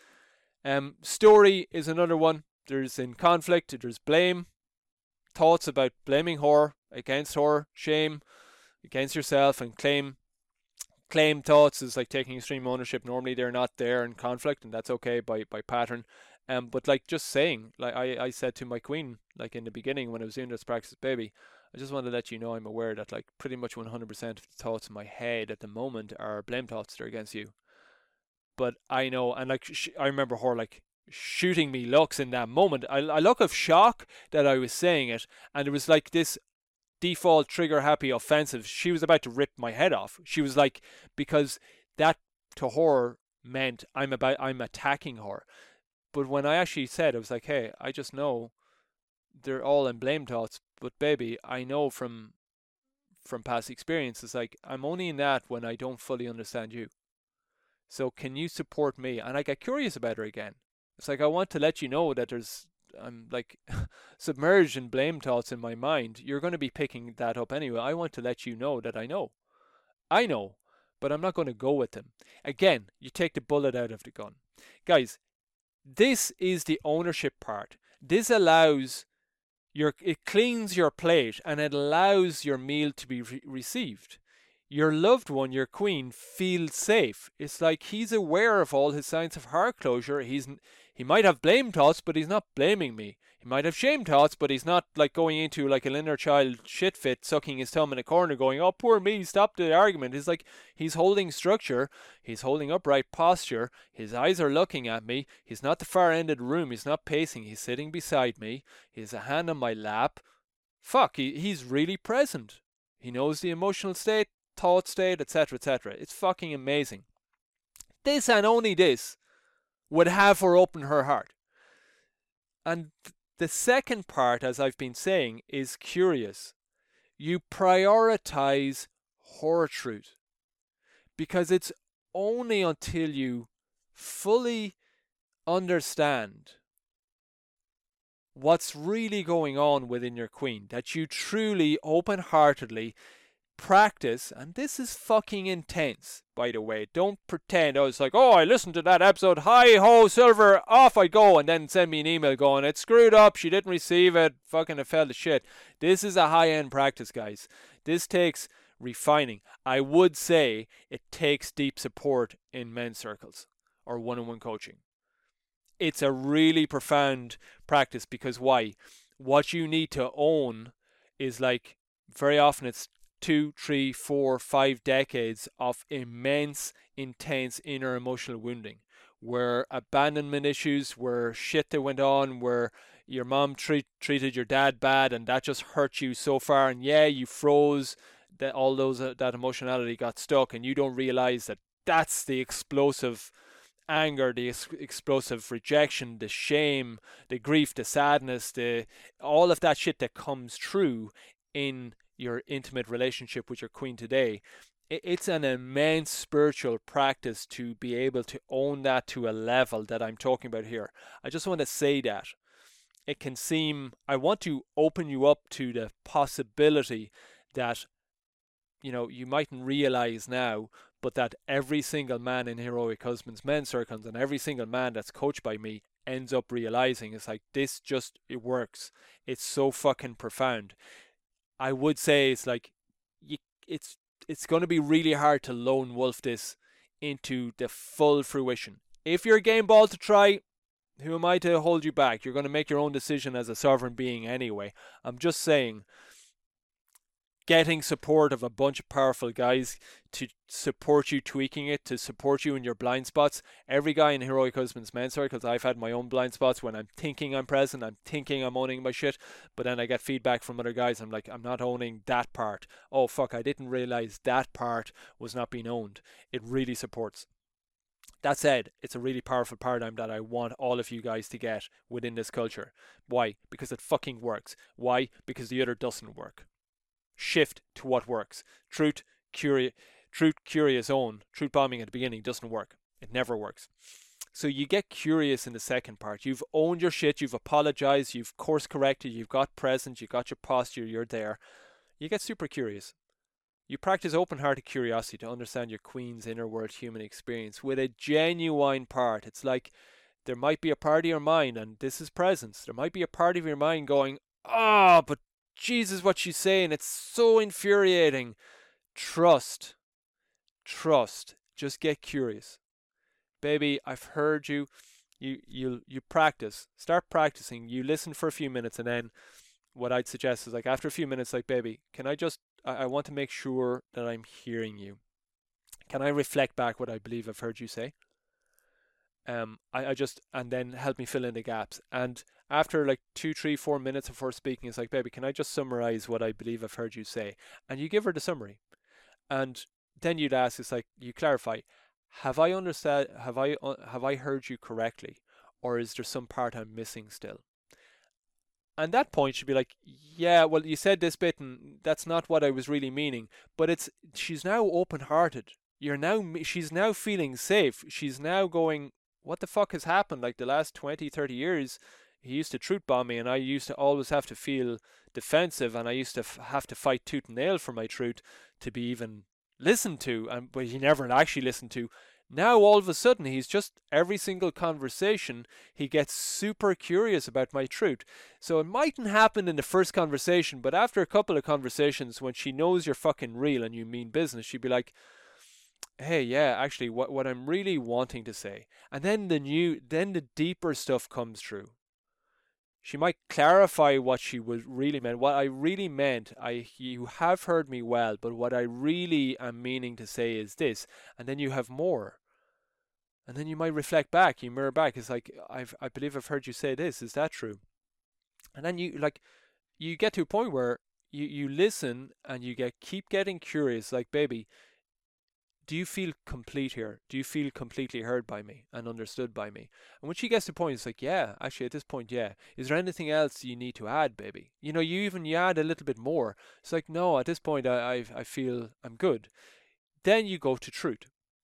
Story is another one. There's in conflict, there's blame, thoughts about blaming her, against her, shame against yourself, and claim thoughts is like taking extreme ownership. Normally they're not there in conflict, and that's okay by pattern. But like just saying, like I said to my queen, like in the beginning when I was doing this practice, baby, I just want to let you know I'm aware that like pretty much 100% of the thoughts in my head at the moment are blame thoughts that are against you. But I know, and like I remember her like shooting me looks in that moment. I look of shock that I was saying it, and it was like this default trigger happy offensive. She was about to rip my head off. She was like, because that to her meant I'm attacking her. But when I actually said, I was like, hey, I just know they're all in blame thoughts, but baby, I know from past experiences, like I'm only in that when I don't fully understand you. So can you support me? And I got curious about her again. It's like I want to let you know that there's I'm like submerged in blame thoughts in my mind, you're going to be picking that up anyway. I want to let you know that I know, but I'm not going to go with them. Again, you take the bullet out of the gun. Guys, this is the ownership part. This allows it cleans your plate and it allows your meal to be received. Your loved one, your queen, feels safe. It's like he's aware of all his signs of heart closure. He might have blame thoughts, but he's not blaming me. He might have shame thoughts, but he's not like going into like an inner child shit fit, sucking his thumb in a corner, going, "Oh, poor me, stop the argument." It's like he's holding structure, he's holding upright posture, his eyes are looking at me, he's not the far end of the room, he's not pacing, he's sitting beside me, he has a hand on my lap. Fuck, he's really present. He knows the emotional state, thought state, etc., etc. It's fucking amazing. This and only this would have her open her heart. And the second part, as I've been saying, is curious. You prioritize her truth. Because it's only until you fully understand what's really going on within your queen that you truly, open-heartedly practice, and this is fucking intense, by the way. Don't pretend, it's like, I listened to that episode, hi ho Silver, off I go, and then send me an email going, it screwed up, she didn't receive it, fucking it fell to shit. This is a high-end practice, guys. This takes refining. I would say it takes deep support in men's circles or one-on-one coaching. It's a really profound practice, because why? What you need to own is, like, very often it's 2, 3, 4, 5 decades of immense, intense inner emotional wounding, where abandonment issues, where shit that went on, where your mom treated your dad bad and that just hurt you so far, and you froze, that all those that emotionality got stuck, and you don't realize that that's the explosive anger, the explosive rejection, the shame, the grief, the sadness, all of that shit that comes through in your intimate relationship with your queen today. It's an immense spiritual practice to be able to own that to a level that I'm talking about here. I just want to say that. It can seem, I want to open you up to the possibility that, you mightn't realize now, but that every single man in Heroic Husbands men's circles and every single man that's coached by me ends up realizing it's like, it works. It's so fucking profound. I would say it's like, it's going to be really hard to lone wolf this into the full fruition. If you're a game ball to try, who am I to hold you back? You're going to make your own decision as a sovereign being anyway. I'm just saying, getting support of a bunch of powerful guys to support you tweaking it, to support you in your blind spots. Every guy in Heroic Husbands men's circles, I've had my own blind spots when I'm thinking I'm present, I'm thinking I'm owning my shit, but then I get feedback from other guys, I'm like, I'm not owning that part. Oh fuck, I didn't realize that part was not being owned. It really supports. That said, it's a really powerful paradigm that I want all of you guys to get within this culture. Why? Because it fucking works. Why? Because the other doesn't work. Shift to what works. Truth, curious own. Truth bombing at the beginning doesn't work. It never works. So you get curious in the second part. You've owned your shit, you've apologized, you've course corrected, you've got present, you've got your posture, you're there. You get super curious. You practice open-hearted curiosity to understand your queen's inner world human experience with a genuine part. It's like there might be a part of your mind, and this is presence. There might be a part of your mind going, but Jesus, what she's saying, it's so infuriating. Trust. Just get curious. Baby, I've heard you. You practice. Start practicing. You listen for a few minutes, and then what I'd suggest is, like, after a few minutes, like, baby, can I want to make sure that I'm hearing you. Can I reflect back what I believe I've heard you say? And then help me fill in the gaps. And after like 2, 3, 4 minutes of her speaking, it's like, baby, can I just summarize what I believe I've heard you say? And you give her the summary. And then you'd ask, it's like, you clarify, have I understood, have I heard you correctly? Or is there some part I'm missing still? And that point should be like, yeah, well, you said this bit and that's not what I was really meaning. But she's now open-hearted. She's now feeling safe. She's now going, what the fuck has happened? Like the last 20, 30 years, he used to truth bomb me, and I used to always have to feel defensive, and I used to have to fight tooth and nail for my truth to be even listened to, and but he never actually listened to. Now all of a sudden he's just every single conversation he gets super curious about my truth. So it mightn't happen in the first conversation, but after a couple of conversations, when she knows you're fucking real and you mean business, she'd be like, hey, yeah, actually, what I'm really wanting to say. And then the deeper stuff comes through. She might clarify what she was really meant. What I really meant, you have heard me well, but what I really am meaning to say is this. And then you have more. And then you might reflect back, you mirror back. It's like, I believe I've heard you say this. Is that true? And then you get to a point where you listen and keep getting curious. Like, baby, do you feel complete here? Do you feel completely heard by me and understood by me? And when she gets to the point, it's like, yeah, actually at this point, yeah. Is there anything else you need to add, baby? You add a little bit more. It's like, no, at this point, I feel I'm good. Then you go to truth.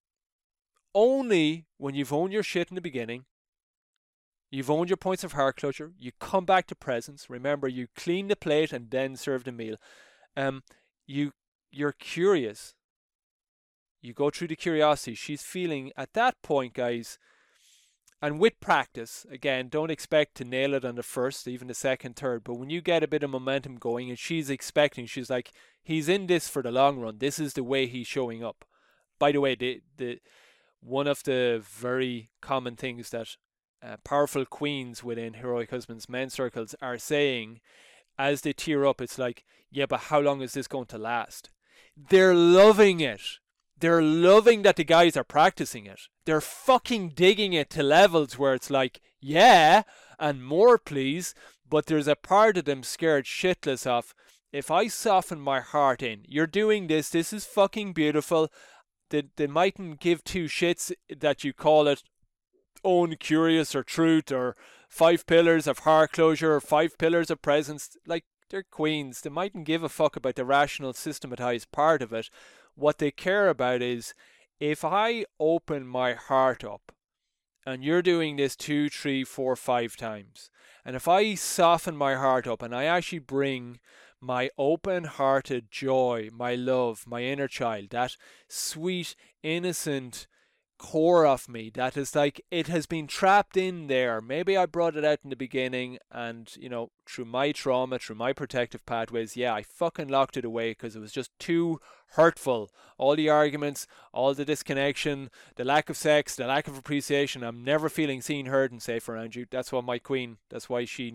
Only when you've owned your shit in the beginning, you've owned your points of heart closure, you come back to presence. Remember, you clean the plate and then serve the meal. You're curious. You go through the curiosity. She's feeling at that point, guys, and with practice, again, don't expect to nail it on the first, even the second, third, but when you get a bit of momentum going and she's like, he's in this for the long run. This is the way he's showing up. By the way, the one of the very common things that powerful queens within Heroic Husbands men circles are saying as they tear up, it's like, yeah, but how long is this going to last? They're loving it. They're loving that the guys are practicing it. They're fucking digging it to levels where it's like, yeah, and more please. But there's a part of them scared shitless of, if I soften my heart in, you're doing this is fucking beautiful. They mightn't give two shits that you call it own curious or truth or 5 pillars of heart closure or 5 pillars of presence. Like, they're queens. They mightn't give a fuck about the rational systematized part of it. What they care about is, if I open my heart up, and you're doing this 2, 3, 4, 5 times, and if I soften my heart up and I actually bring my open-hearted joy, my love, my inner child, that sweet, innocent core of me that is like, it has been trapped in there. Maybe I brought it out in the beginning and, through my trauma, through my protective pathways, yeah, I fucking locked it away because it was just too hurtful. All the arguments, all the disconnection, the lack of sex, the lack of appreciation. I'm never feeling seen, heard and safe around you. That's what my queen, that's why she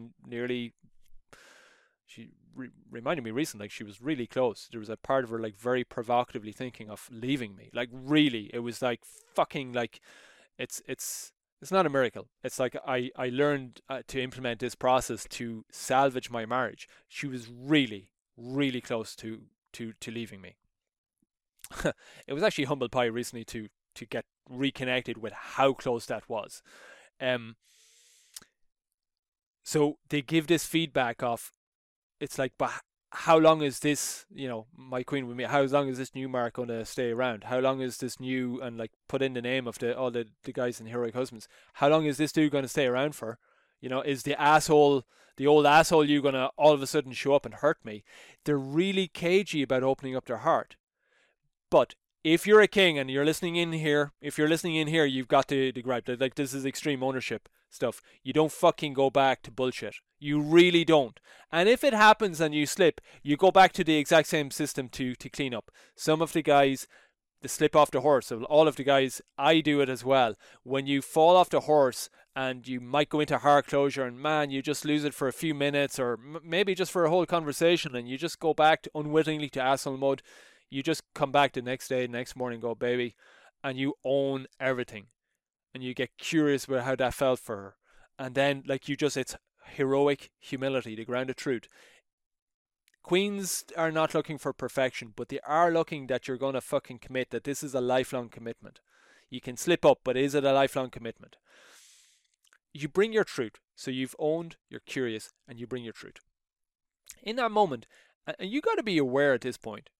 reminded me recently, like, she was really close. There was a part of her like very provocatively thinking of leaving me. Like, really, it was like fucking like, it's not a miracle. It's like I learned to implement this process to salvage my marriage. She was really, really close to leaving me. It was actually humble pie recently to get reconnected with how close that was. So they give this feedback of, it's like, but how long is this, my queen with me, how long is this new Mark going to stay around? How long is this new, and like put in the name of all the guys in Heroic Husbands, how long is this dude going to stay around for? Is the old asshole you going to all of a sudden show up and hurt me? They're really cagey about opening up their heart. But if you're a king and you're listening in here, you've got to gripe. Like, this is extreme ownership stuff. You don't fucking go back to bullshit. You really don't. And if it happens and you slip, you go back to the exact same system to clean up. Some of the guys, they slip off the horse. All of the guys, I do it as well. When you fall off the horse and you might go into heart closure and, man, you just lose it for a few minutes or maybe just for a whole conversation, and you just go back unwittingly to asshole mode. You just come back the next day, next morning, go, baby, and you own everything. And you get curious about how that felt for her. And then, like, it's heroic humility, the grounded truth. Queens are not looking for perfection, but they are looking that you're going to fucking commit, that this is a lifelong commitment. You can slip up, but is it a lifelong commitment? You bring your truth. So you've owned, you're curious, and you bring your truth. In that moment, and you got to be aware at this point,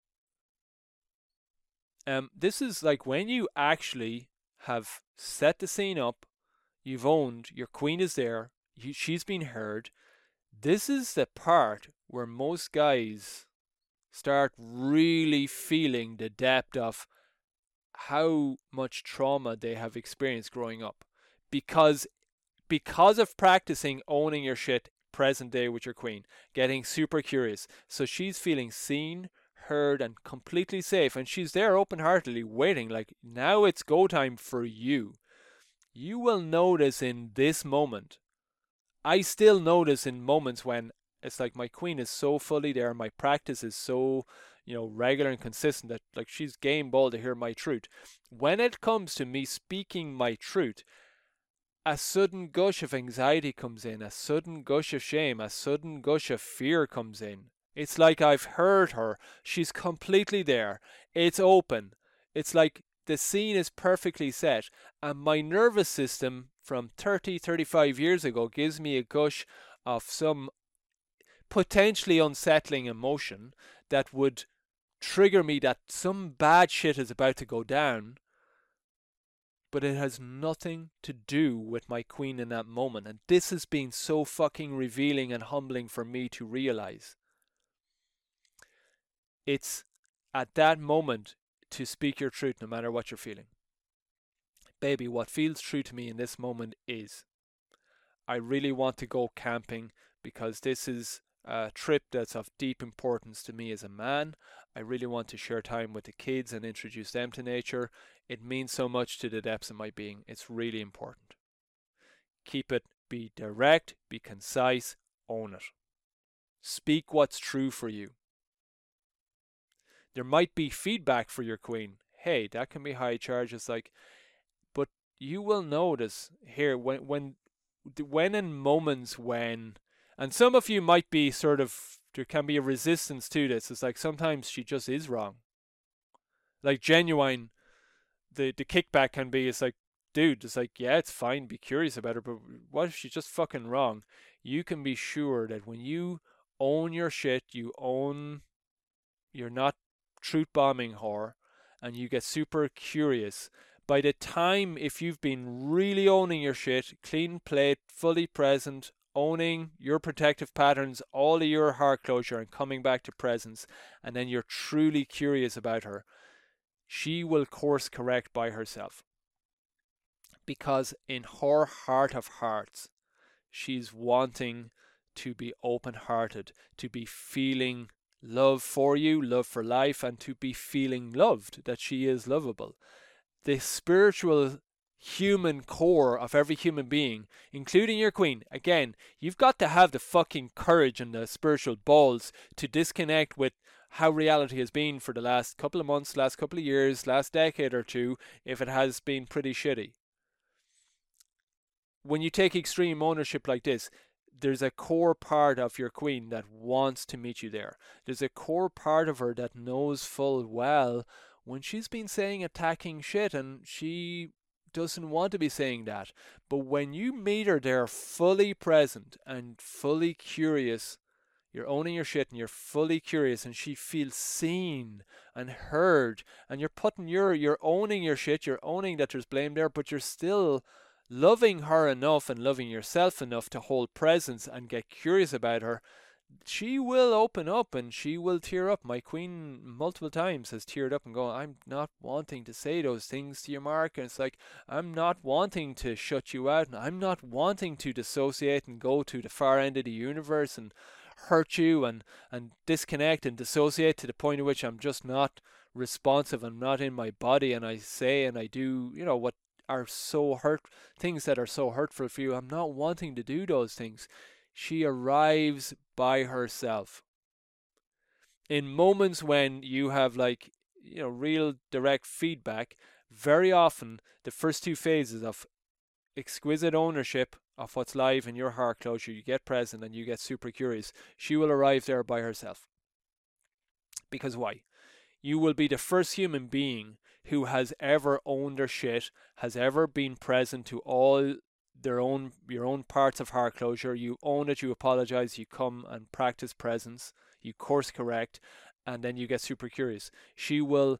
this is like when you actually have set the scene up, you've owned, your queen is there, she's been heard. This is the part where most guys start really feeling the depth of how much trauma they have experienced growing up, because of practicing owning your shit present day with your queen, getting super curious. So she's feeling seen, heard, and completely safe, and she's there open-heartedly waiting, like, now it's go time for you. You will notice in this moment, I still notice in moments when it's like my queen is so fully there, my practice is so, regular and consistent, that like she's game ball to hear my truth. When it comes to me speaking my truth, a sudden gush of anxiety comes in, a sudden gush of shame, a sudden gush of fear comes in. It's like I've heard her. She's completely there. It's open. It's like the scene is perfectly set, and my nervous system from 30, 35 years ago gives me a gush of some potentially unsettling emotion that would trigger me that some bad shit is about to go down, but it has nothing to do with my queen in that moment. And this has been so fucking revealing and humbling for me to realize. It's at that moment to speak your truth no matter what you're feeling. Baby, what feels true to me in this moment is I really want to go camping because this is a trip that's of deep importance to me as a man. I really want to share time with the kids and introduce them to nature. It means so much to the depths of my being. It's really important. Keep it, be direct, be concise, own it. Speak what's true for you. There might be feedback for your queen. Hey, that can be high charge. It's like, but you will notice here when in moments when, and some of you might be sort of, there can be a resistance to this. It's like sometimes she just is wrong. Like genuine, the kickback can be, it's like, dude, it's like, yeah, it's fine, be curious about her, but what if she's just fucking wrong? You can be sure that when you own your shit, you're not truth bombing her, and you get super curious. By the time, if you've been really owning your shit, clean plate, fully present, owning your protective patterns, all of your heart closure, and coming back to presence, and then you're truly curious about her, she will course correct by herself. Because in her heart of hearts, she's wanting to be open-hearted, to be feeling love for you, love for life, and to be feeling loved, that she is lovable. The spiritual human core of every human being, including your queen, again, you've got to have the fucking courage and the spiritual balls to disconnect with how reality has been for the last couple of months, last couple of years, last decade or two, if it has been pretty shitty. When you take extreme ownership like this, there's a core part of your queen that wants to meet you there. There's a core part of her that knows full well when she's been saying attacking shit, and she doesn't want to be saying that. But when you meet her there fully present and fully curious, you're owning your shit and you're fully curious, and she feels seen and heard, and you're owning your shit, you're owning that there's blame there, but you're still loving her enough and loving yourself enough to hold presence and get curious about her. She will open up and she will tear up. My queen multiple times has teared up and gone, I'm not wanting to say those things to you, Mark. And it's like, I'm not wanting to shut you out, and I'm not wanting to dissociate and go to the far end of the universe and hurt you and disconnect and dissociate to the point at which I'm just not responsive. I'm not in my body, and I say and I do, what are so things that are so hurtful for you. I'm not wanting to do those things. She arrives by herself. In moments when you have real direct feedback, very often the first two phases of exquisite ownership of what's live in your heart closure, you get present and you get super curious, she will arrive there by herself. Because why? You will be the first human being who has ever owned their shit, has ever been present to all your own parts of heart closure. You own it, you apologize, you come and practice presence, you course correct, and then you get super curious. You will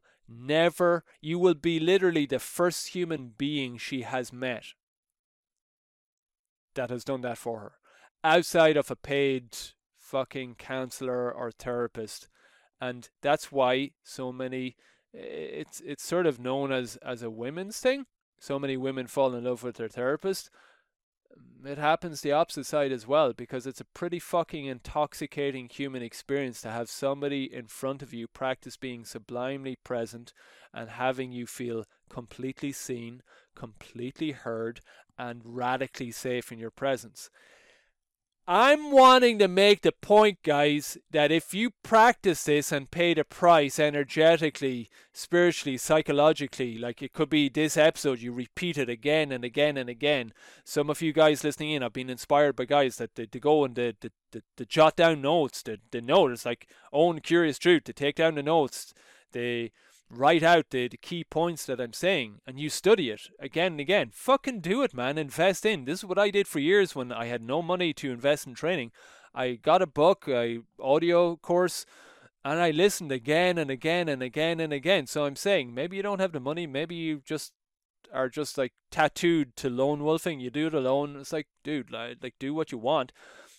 be literally the first human being she has met. that has done that for her, outside of a paid fucking counselor or therapist. And that's why so many, it's sort of known as a women's thing. So many women fall in love with their therapist. It happens the opposite side as well, because it's a pretty fucking intoxicating human experience to have somebody in front of you practice being sublimely present and having you feel completely seen, completely heard, and radically safe in your presence. I'm wanting to make the point, guys, that if you practice this and pay the price energetically, spiritually, psychologically, like it could be this episode, you repeat it again and again and again. Some of you guys listening in, I've been inspired by guys that they go and they jot down notes. They note, it's like Own Curious Truth. They take down the notes. They write out the key points that I'm saying, and you study it again and again. Fucking do it, man. Invest in. This is what I did for years when I had no money to invest in training. I got a book, a audio course, and I listened again and again and again and again. So I'm saying, maybe you don't have the money, maybe you just are just like tattooed to lone wolfing. You do it alone. It's like, dude, like do what you want.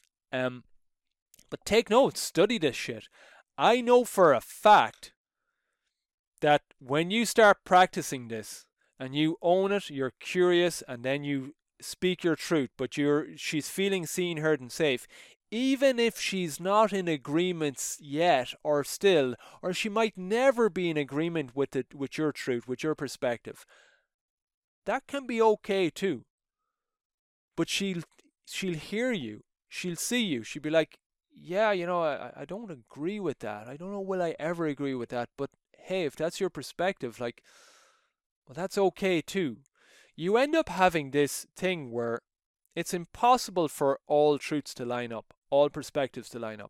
But take notes, study this shit. I know for a fact that when you start practicing this and you own it, you're curious, and then you speak your truth, but she's feeling seen, heard, and safe, even if she's not in agreement yet, or still, or she might never be in agreement with your truth, with your perspective, that can be okay too. But she'll hear you, she'll see you, she'll be like, yeah, I don't agree with that. I don't know will I ever agree with that, but hey, if that's your perspective, well, that's okay too. You end up having this thing where it's impossible for all truths to line up, all perspectives to line up.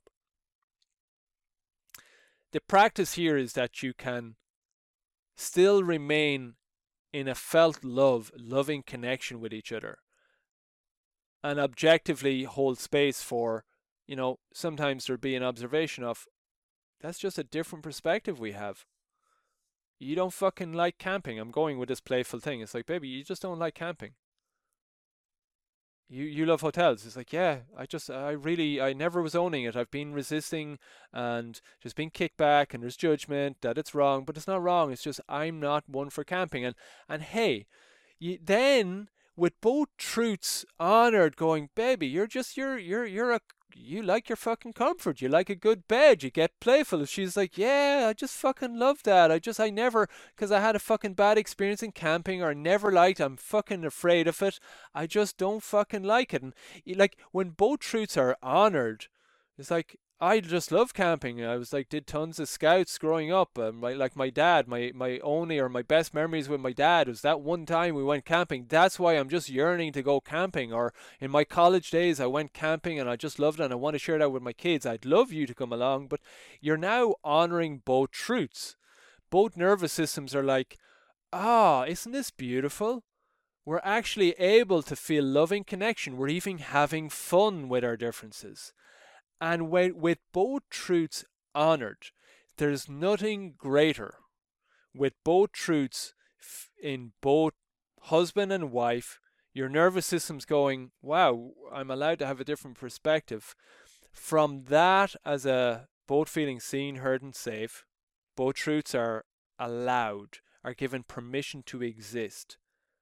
The practice here is that you can still remain in a felt loving connection with each other, and objectively hold space for, sometimes there'd be an observation of, that's just a different perspective we have. You don't fucking like camping. I'm going with this playful thing. It's like, baby, you just don't like camping. You love hotels. It's like, yeah, I never was owning it. I've been resisting, and there's been kickback, and there's judgment that it's wrong, but it's not wrong. It's just I'm not one for camping. And hey, then with both truths honored, going, baby, you're you like your fucking comfort. You like a good bed. You get playful. She's like, yeah, I just fucking love that. I never, because I had a fucking bad experience in camping, or never liked, I'm fucking afraid of it. I just don't fucking like it. And like, when both truths are honored, it's like, I just love camping. I was like, did tons of scouts growing up. My dad, my only or my best memories with my dad was that one time we went camping. That's why I'm just yearning to go camping. Or in my college days, I went camping and I just loved it, and I want to share that with my kids. I'd love you to come along, but you're now honoring both truths. Both nervous systems are like, isn't this beautiful? We're actually able to feel loving connection. We're even having fun with our differences. And with both truths honored, there's nothing greater. With both truths in both husband and wife, your nervous system's going, wow, I'm allowed to have a different perspective. From that, as both feeling seen, heard, and safe, both truths are allowed, are given permission to exist.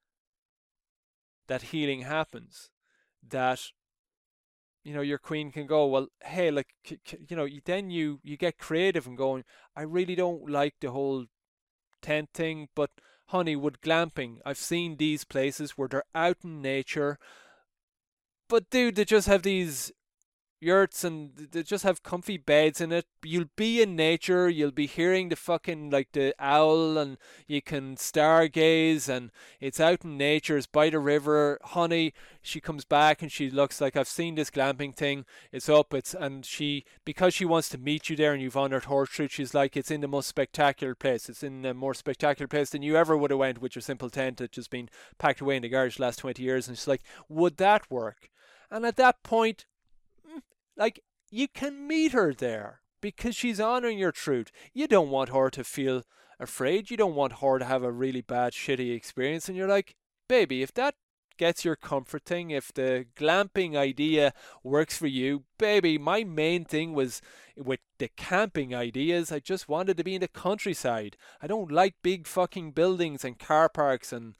That healing happens. That your queen can go, well, hey, like, then you get creative and going, I really don't like the whole tent thing, but honey, with glamping, I've seen these places where they're out in nature, but dude, they just have these yurts and they just have comfy beds in it. You'll be in nature, you'll be hearing the fucking, like, the owl, and you can stargaze, and it's out in nature, it's by the river. Honey, she comes back and she looks like, I've seen this glamping thing, it's up, and because she wants to meet you there and you've honored her truth, she's like, it's in the most spectacular place. It's in a more spectacular place than you ever would have went with your simple tent that's just been packed away in the garage the last 20 years. And she's like, would that work? And at that point, like, you can meet her there because she's honoring your truth. You don't want her to feel afraid. You don't want her to have a really bad, shitty experience. And you're like, baby, if that gets your comfort thing, if the glamping idea works for you, baby, my main thing was with the camping ideas, I just wanted to be in the countryside. I don't like big fucking buildings and car parks and,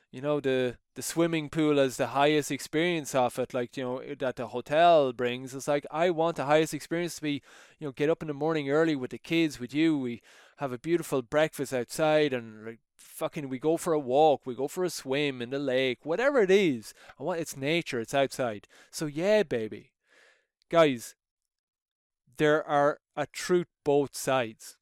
the swimming pool as the highest experience of it, like, that the hotel brings. It's like, I want the highest experience to be, get up in the morning early with the kids, with you. We have a beautiful breakfast outside and like, fucking we go for a walk, we go for a swim in the lake, whatever it is. It's nature, it's outside. So yeah, baby. Guys, there are a truth both sides.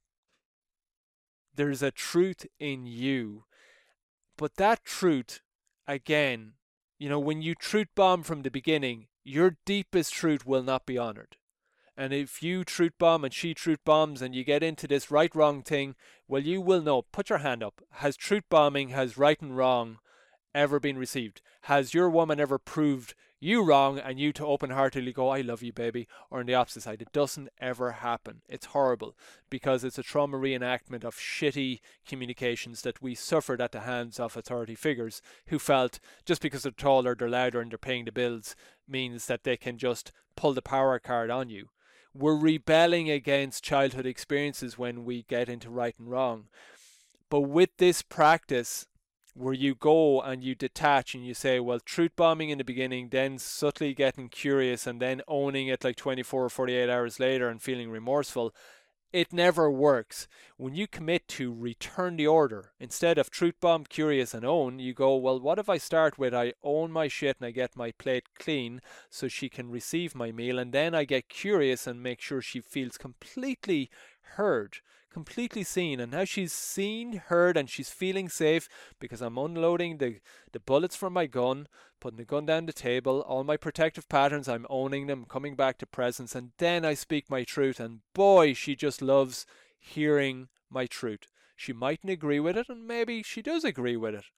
There's a truth in you. But that truth, again, when you truth bomb from the beginning, your deepest truth will not be honored. And if you truth bomb and she truth bombs and you get into this right wrong thing, well, you will know. Put your hand up. Has truth bombing, has right and wrong ever been received? Has your woman ever proved you wrong and you to open-heartedly go, I love you, baby? Or on the opposite side, it doesn't ever happen. It's horrible because it's a trauma reenactment of shitty communications that we suffered at the hands of authority figures who felt just because they're taller, they're louder and they're paying the bills means that they can just pull the power card on you. We're rebelling against childhood experiences when we get into right and wrong. But with this practice, where you go and you detach and you say, well, truth bombing in the beginning, then subtly getting curious and then owning it like 24 or 48 hours later and feeling remorseful, it never works. When you commit to return the order, instead of truth bomb, curious and own, you go, well, what if I start with I own my shit and I get my plate clean so she can receive my meal, and then I get curious and make sure she feels completely heard, completely seen, and now she's seen, heard, and she's feeling safe because I'm unloading the bullets from my gun, putting the gun down the table, all my protective patterns, I'm owning them, coming back to presence, and then I speak my truth, and boy, she just loves hearing my truth. She mightn't agree with it, and maybe she does agree with it,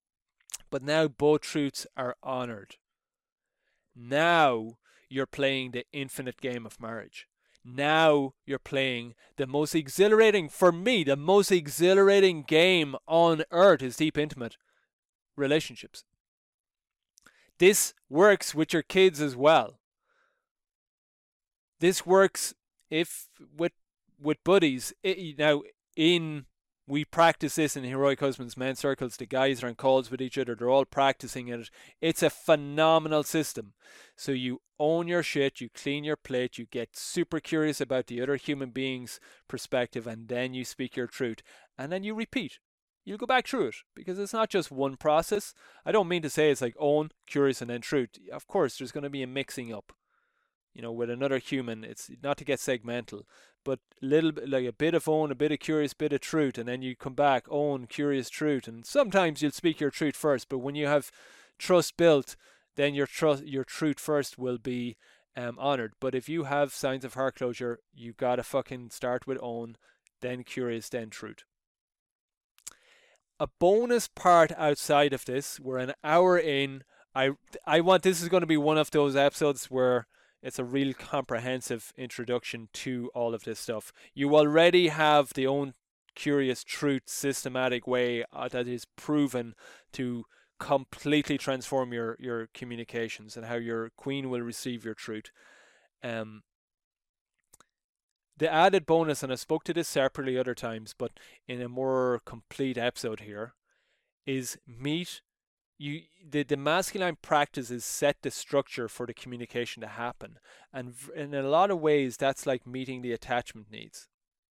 but now both truths are honored. Now you're playing the infinite game of marriage. Now you're playing the most exhilarating, for me, the most exhilarating game on earth is deep, intimate relationships. This works with your kids as well. This works if with buddies. We practice this in Heroic Husbands men's circles. The guys are on calls with each other. They're all practicing it. It's a phenomenal system. So you own your shit, you clean your plate, you get super curious about the other human being's perspective, and then you speak your truth. And then you repeat. You'll go back through it because it's not just one process. I don't mean to say it's like own, curious, and then truth. Of course, there's going to be a mixing up. With another human, it's not to get segmental, but little like a bit of own, a bit of curious, bit of truth, and then you come back, own, curious, truth, and sometimes you'll speak your truth first. But when you have trust built, then your truth first will be honored. But if you have signs of heart closure, you gotta fucking start with own, then curious, then truth. A bonus part outside of this, we're an hour in. I want this is going to be one of those episodes where it's a real comprehensive introduction to all of this stuff. You already have the own curious truth systematic way that is proven to completely transform your communications and how your queen will receive your truth. The added bonus, and I spoke to this separately other times, but in a more complete episode here, is the masculine practices set the structure for the communication to happen, and in a lot of ways that's like meeting the attachment needs.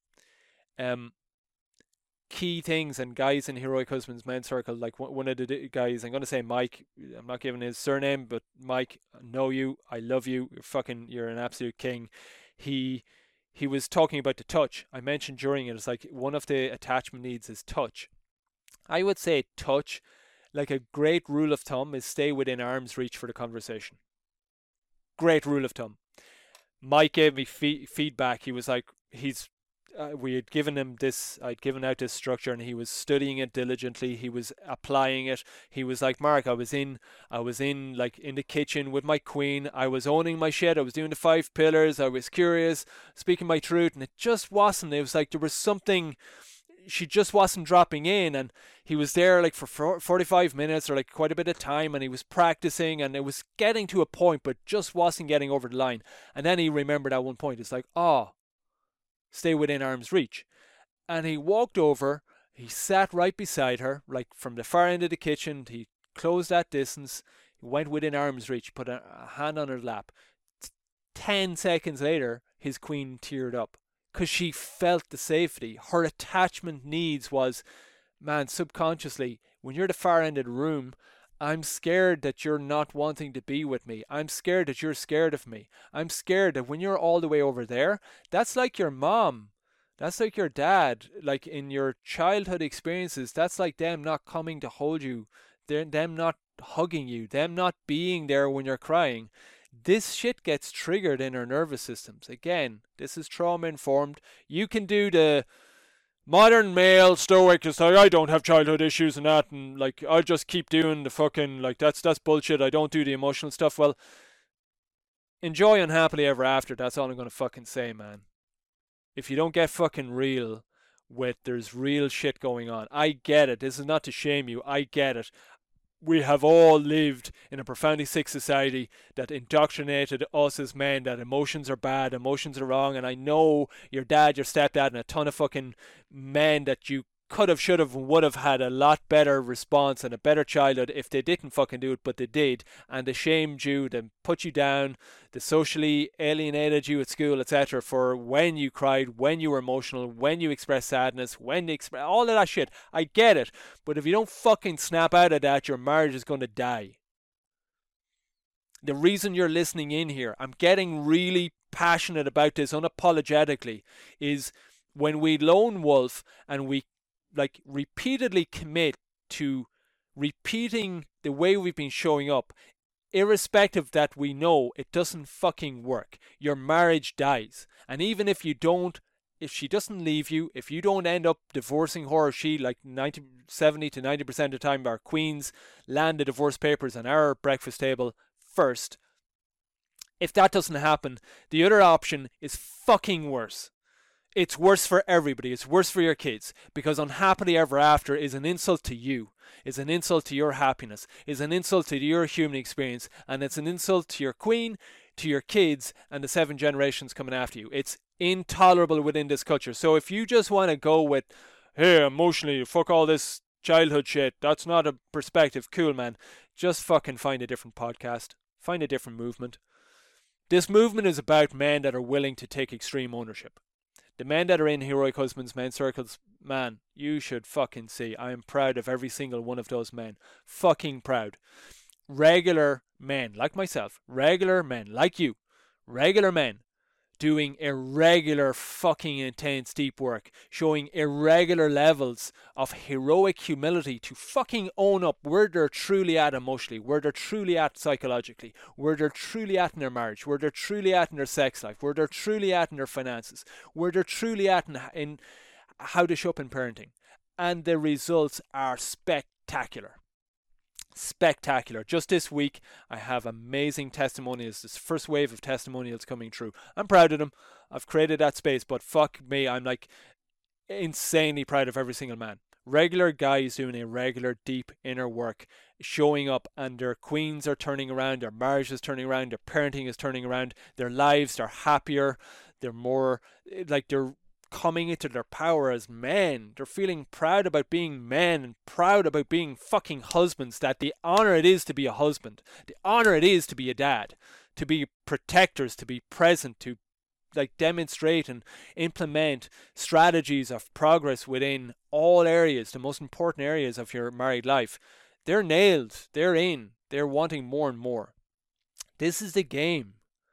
Key things, and guys in Heroic Husbands men's circle, like one of the guys, I'm going to say Mike, I'm not giving his surname, but Mike, I know you, I love you, you're an absolute king. He was talking about the touch. I mentioned during it, it's like one of the attachment needs is touch. I would say touch, like a great rule of thumb, is stay within arm's reach for the conversation. Great rule of thumb. Mike gave me feedback. He was like, we had given him this, I'd given out this structure, and he was studying it diligently. He was applying it. He was like, Mark, I was in like in the kitchen with my queen. I was owning my shit. I was doing the 5 pillars. I was curious, speaking my truth, and it just wasn't. It was like there was something she just wasn't dropping in, and he was there like for 45 minutes or like quite a bit of time, and he was practicing, and it was getting to a point but just wasn't getting over the line. And then he remembered at one point, it's like, oh, stay within arm's reach. And he walked over, he sat right beside her, like from the far end of the kitchen. He closed that distance, he went within arm's reach, put a hand on her lap. 10 seconds later, his queen teared up because she felt the safety. Her attachment needs was, man, subconsciously, when you're at the far end of the room, I'm scared that you're not wanting to be with me. I'm scared that you're scared of me. I'm scared that when you're all the way over there, that's like your mom. That's like your dad. Like in your childhood experiences, that's like them not coming to hold you, them not hugging you, them not being there when you're crying. This shit gets triggered in our nervous systems. Again, this is trauma informed. You can do the modern male stoic, it's like, I don't have childhood issues and that, and like I'll just keep doing the fucking, like, that's bullshit, I don't do the emotional stuff. Well, enjoy unhappily ever after. That's all I'm gonna fucking say, man. If you don't get fucking real with, there's real shit going on. I get it. This is not to shame you. I get it. We have all lived in a profoundly sick society that indoctrinated us as men that emotions are bad, emotions are wrong. And I know your dad, your stepdad, and a ton of fucking men that you could have, should have, and would have had a lot better response and a better childhood if they didn't fucking do it, but they did. And they shamed you, they put you down, they socially alienated you at school, etc. for when you cried, when you were emotional, when you expressed sadness, when you express all of that shit. I get it. But if you don't fucking snap out of that, your marriage is going to die. The reason you're listening in here, I'm getting really passionate about this unapologetically, is when we lone wolf and we like repeatedly commit to repeating the way we've been showing up, irrespective that we know it doesn't fucking work, your marriage dies. And even if you don't, if she doesn't leave you, if you don't end up divorcing her or she, like 70 to 90% of the time our queens land the divorce papers on our breakfast table first, if that doesn't happen, the other option is fucking worse. It's worse for everybody. It's worse for your kids, because unhappily ever after is an insult to you, is an insult to your happiness, is an insult to your human experience, and it's an insult to your queen, to your kids, and the 7 generations coming after you. It's intolerable within this culture. So if you just want to go with, hey, emotionally, fuck all this childhood shit, that's not a perspective, cool, man, just fucking find a different podcast. Find a different movement. This movement is about men that are willing to take extreme ownership. The men that are in Heroic Husbands men's circles, man, you should fucking see. I am proud of every single one of those men. Fucking proud. Regular men, like myself, regular men, like you, regular men, doing irregular fucking intense deep work, showing irregular levels of heroic humility to fucking own up where they're truly at emotionally, where they're truly at psychologically, where they're truly at in their marriage, where they're truly at in their sex life, where they're truly at in their finances, where they're truly at in how to show up in parenting. And the results are spectacular. Spectacular. Just this week I have amazing testimonials, this first wave of testimonials coming through. I'm proud of them. I've created that space, but fuck me, I'm like insanely proud of every single man. Regular guys doing a regular deep inner work, showing up, and their queens are turning around, their marriage is turning around, their parenting is turning around, their lives, they're happier, they're more like they're coming into their power as men. They're feeling proud about being men and proud about being fucking husbands, that the honor it is to be a husband, the honor it is to be a dad, to be protectors, to be present, to like demonstrate and implement strategies of progress within all areas, the most important areas of your married life. They're nailed, they're in, they're wanting more and more. This is the game.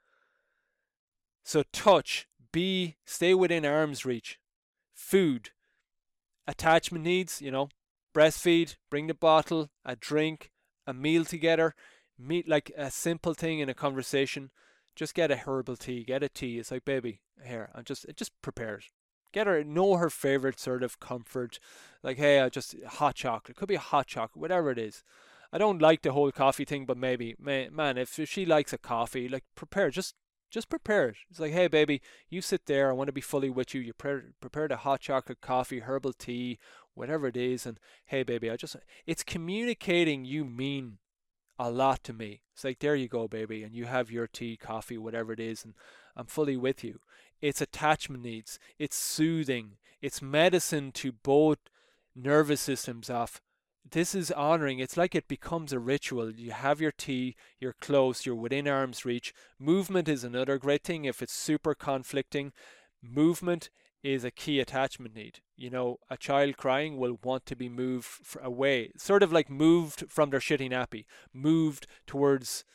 So touch, stay within arm's reach. Food, attachment needs, breastfeed, bring the bottle, a drink, a meal together, meet like a simple thing in a conversation. Just get a herbal tea, get a tea. It's like, baby, here, just prepare it. Get her, know her favorite sort of comfort. Like, hey, just hot chocolate. Could be a hot chocolate, whatever it is. I don't like the whole coffee thing, but maybe, man, if she likes a coffee, like prepare, just Just prepare it. It's like, hey, baby, you sit there. I want to be fully with you. You prepared a hot chocolate coffee, herbal tea, whatever it is. And hey, baby, it's communicating you mean a lot to me. It's like, there you go, baby. And you have your tea, coffee, whatever it is. And I'm fully with you. It's attachment needs. It's soothing. It's medicine to both nervous systems off. This is honoring. It's like it becomes a ritual. You have your tea, you're close, you're within arm's reach. Movement is another great thing if it's super conflicting. Movement is a key attachment need. You know, a child crying will want to be moved away, sort of like moved from their shitty nappy, moved towards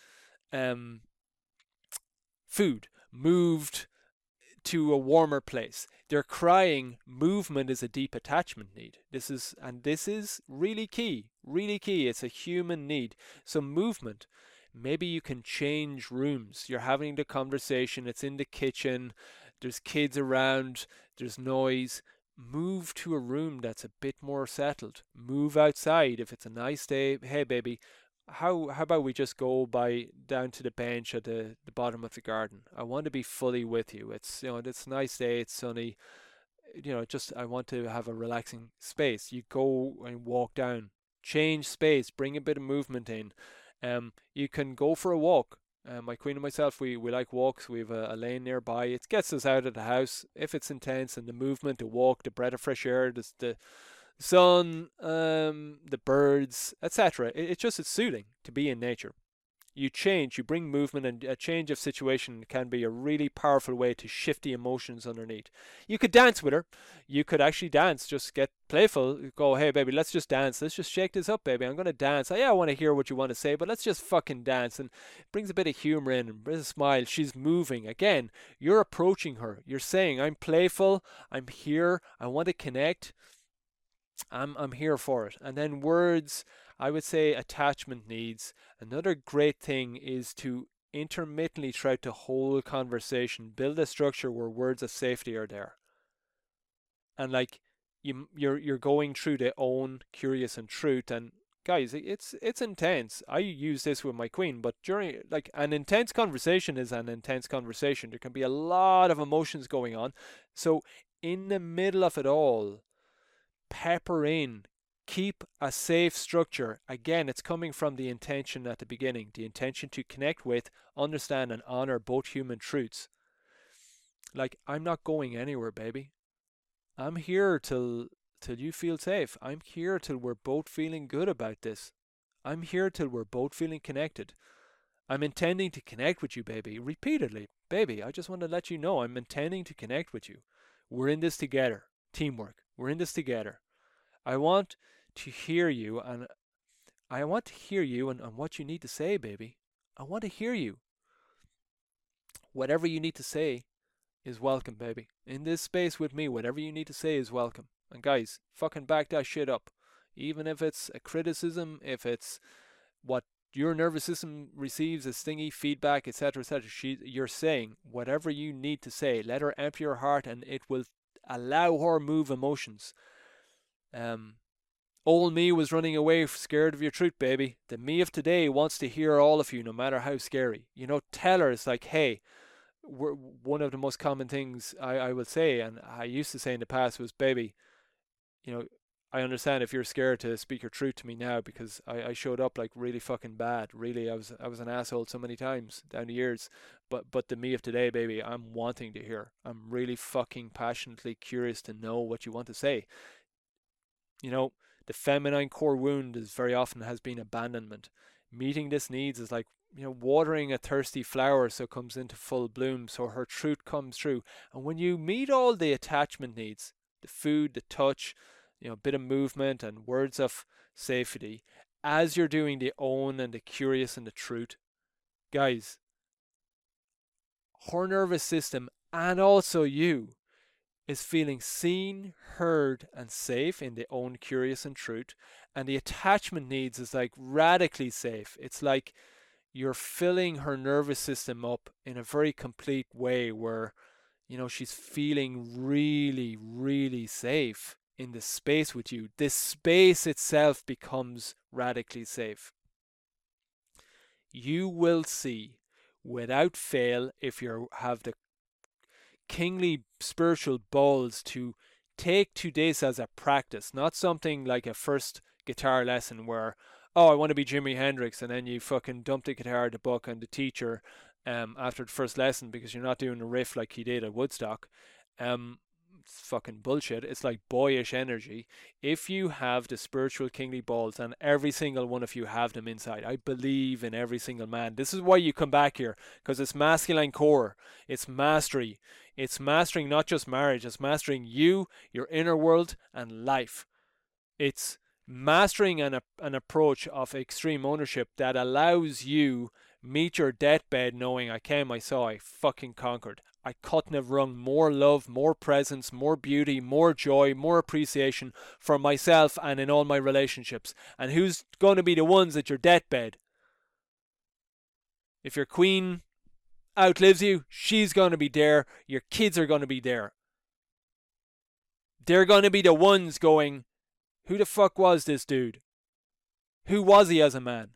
food, moved to a warmer place. They're crying. Movement is a deep attachment need. This is really key, really key. It's a human need. So movement. Maybe you can change rooms. You're having the conversation. It's in the kitchen. There's kids around. There's noise. Move to a room that's a bit more settled. Move outside if it's a nice day. Hey, baby, how about we just go down to the bench at the bottom of the garden? I want to be fully with you. It's it's a nice day, it's sunny. Just I want to have a relaxing space. You go and walk down, change space, bring a bit of movement in. You can go for a walk. My queen and myself, we like walks. We have a lane nearby. It gets us out of the house if it's intense, and the movement, the walk, the breath of fresh air, the sun, the birds, etc. It's soothing to be in nature. You change, you bring movement, and a change of situation can be a really powerful way to shift the emotions underneath. You could dance with her. You could actually dance, just get playful. Go, hey, baby, let's just dance. Let's just shake this up, baby. I'm going to dance. Yeah, I want to hear what you want to say, but let's just fucking dance. And it brings a bit of humor in, and a smile. She's moving. Again, you're approaching her. You're saying, I'm playful. I'm here. I want to connect. I'm here for it. And then words, I would say attachment needs. Another great thing is to intermittently throughout the whole conversation build a structure where words of safety are there. And like you're going through the own, curious, and truth. And guys, it's intense. I use this with my queen, but during like an intense conversation is an intense conversation. There can be a lot of emotions going on. So in the middle of it all, pepper in, keep a safe structure. Again, it's coming from the intention at the beginning, the intention to connect with, understand, and honor both human truths. Like, I'm not going anywhere, baby. I'm here till you feel safe. I'm here till we're both feeling good about this. I'm here till we're both feeling connected. I'm intending to connect with you, baby, repeatedly. Baby, I just want to let you know I'm intending to connect with you. We're in this together. Teamwork. We're in this together. I want to hear you, and what you need to say, baby. I want to hear you. Whatever you need to say is welcome, baby. In this space with me, whatever you need to say is welcome. And guys, fucking back that shit up. Even if it's a criticism, if it's what your nervous system receives as stingy feedback, etc., etc., you're saying whatever you need to say. Let her empty your heart, and it will allow her move emotions. Old me was running away scared of your truth, baby. The me of today wants to hear all of you, no matter how scary. Tell her, it's like, hey, one of the most common things I will say, and I used to say in the past, was, baby, I understand if you're scared to speak your truth to me now, because I showed up like really fucking bad. Really, I was an asshole so many times down the years. But the me of today, baby, I'm wanting to hear. I'm really fucking passionately curious to know what you want to say. The feminine core wound is very often has been abandonment. Meeting this needs is like, watering a thirsty flower so it comes into full bloom, so her truth comes through. And when you meet all the attachment needs, the food, the touch, a bit of movement and words of safety, as you're doing the own and the curious and the truth, guys, her nervous system and also you is feeling seen, heard, and safe in the own, curious, and truth. And the attachment needs is like radically safe. It's like you're filling her nervous system up in a very complete way where, she's feeling really, really safe in the space with you. This space itself becomes radically safe. You will see without fail, if you have the kingly spiritual balls to take to this as a practice, not something like a first guitar lesson where, oh, I want to be Jimi Hendrix, and then you fucking dump the guitar, the book, and the teacher after the first lesson because you're not doing a riff like he did at Woodstock. It's fucking bullshit. It's like boyish energy. If you have the spiritual kingly balls, and every single one of you have them inside, I believe in every single man. This is why you come back here, because it's masculine core. It's mastery. It's mastering not just marriage. It's mastering you, your inner world, and life. It's mastering an approach of extreme ownership that allows you meet your deathbed knowing I came, I saw, I fucking conquered. I couldn't have wrung more love, more presence, more beauty, more joy, more appreciation for myself and in all my relationships. And who's going to be the ones at your deathbed? If your queen outlives you, she's going to be there. Your kids are going to be there. They're going to be the ones going, who the fuck was this dude? Who was he as a man?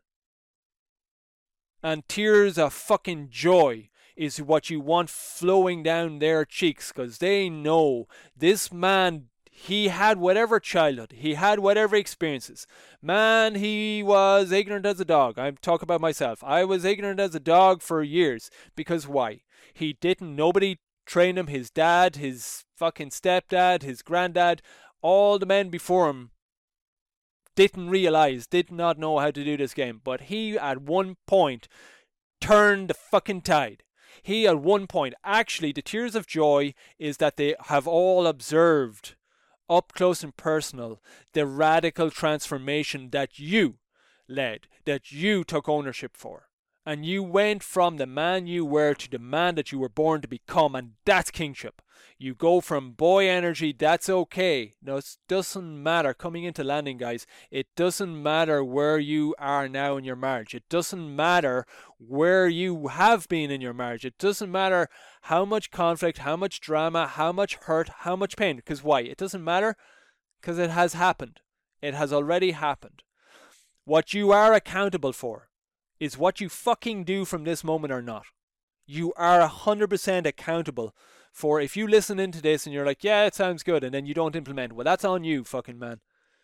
And tears of fucking joy is what you want flowing down their cheeks, because they know this man, he had whatever childhood, he had whatever experiences. Man, he was ignorant as a dog. I'm talking about myself. I was ignorant as a dog for years. Because why? Nobody trained him. His dad, his fucking stepdad, his granddad, all the men before him did not know how to do this game. But he at one point turned the fucking tide. He at one point, actually, the tears of joy is that they have all observed up close and personal the radical transformation that you led, that you took ownership for. And you went from the man you were to the man that you were born to become, and that's kingship. You go from boy energy, that's okay. No, it doesn't matter. Coming into landing, guys, it doesn't matter where you are now in your marriage. It doesn't matter where you have been in your marriage. It doesn't matter how much conflict, how much drama, how much hurt, how much pain. Because why? It doesn't matter because it has happened. It has already happened. What you are accountable for is what you fucking do from this moment or not. You are 100% accountable for if you listen into this and you're like, yeah, it sounds good, and then you don't implement. Well, that's on you, fucking man.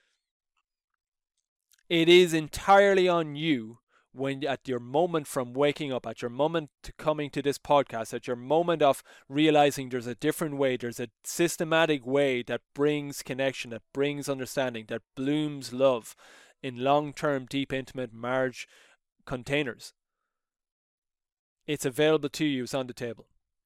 It is entirely on you when at your moment from waking up, at your moment to coming to this podcast, at your moment of realizing there's a different way, there's a systematic way that brings connection, that brings understanding, that blooms love in long-term, deep, intimate marriage containers. It's available to you. It's on the table.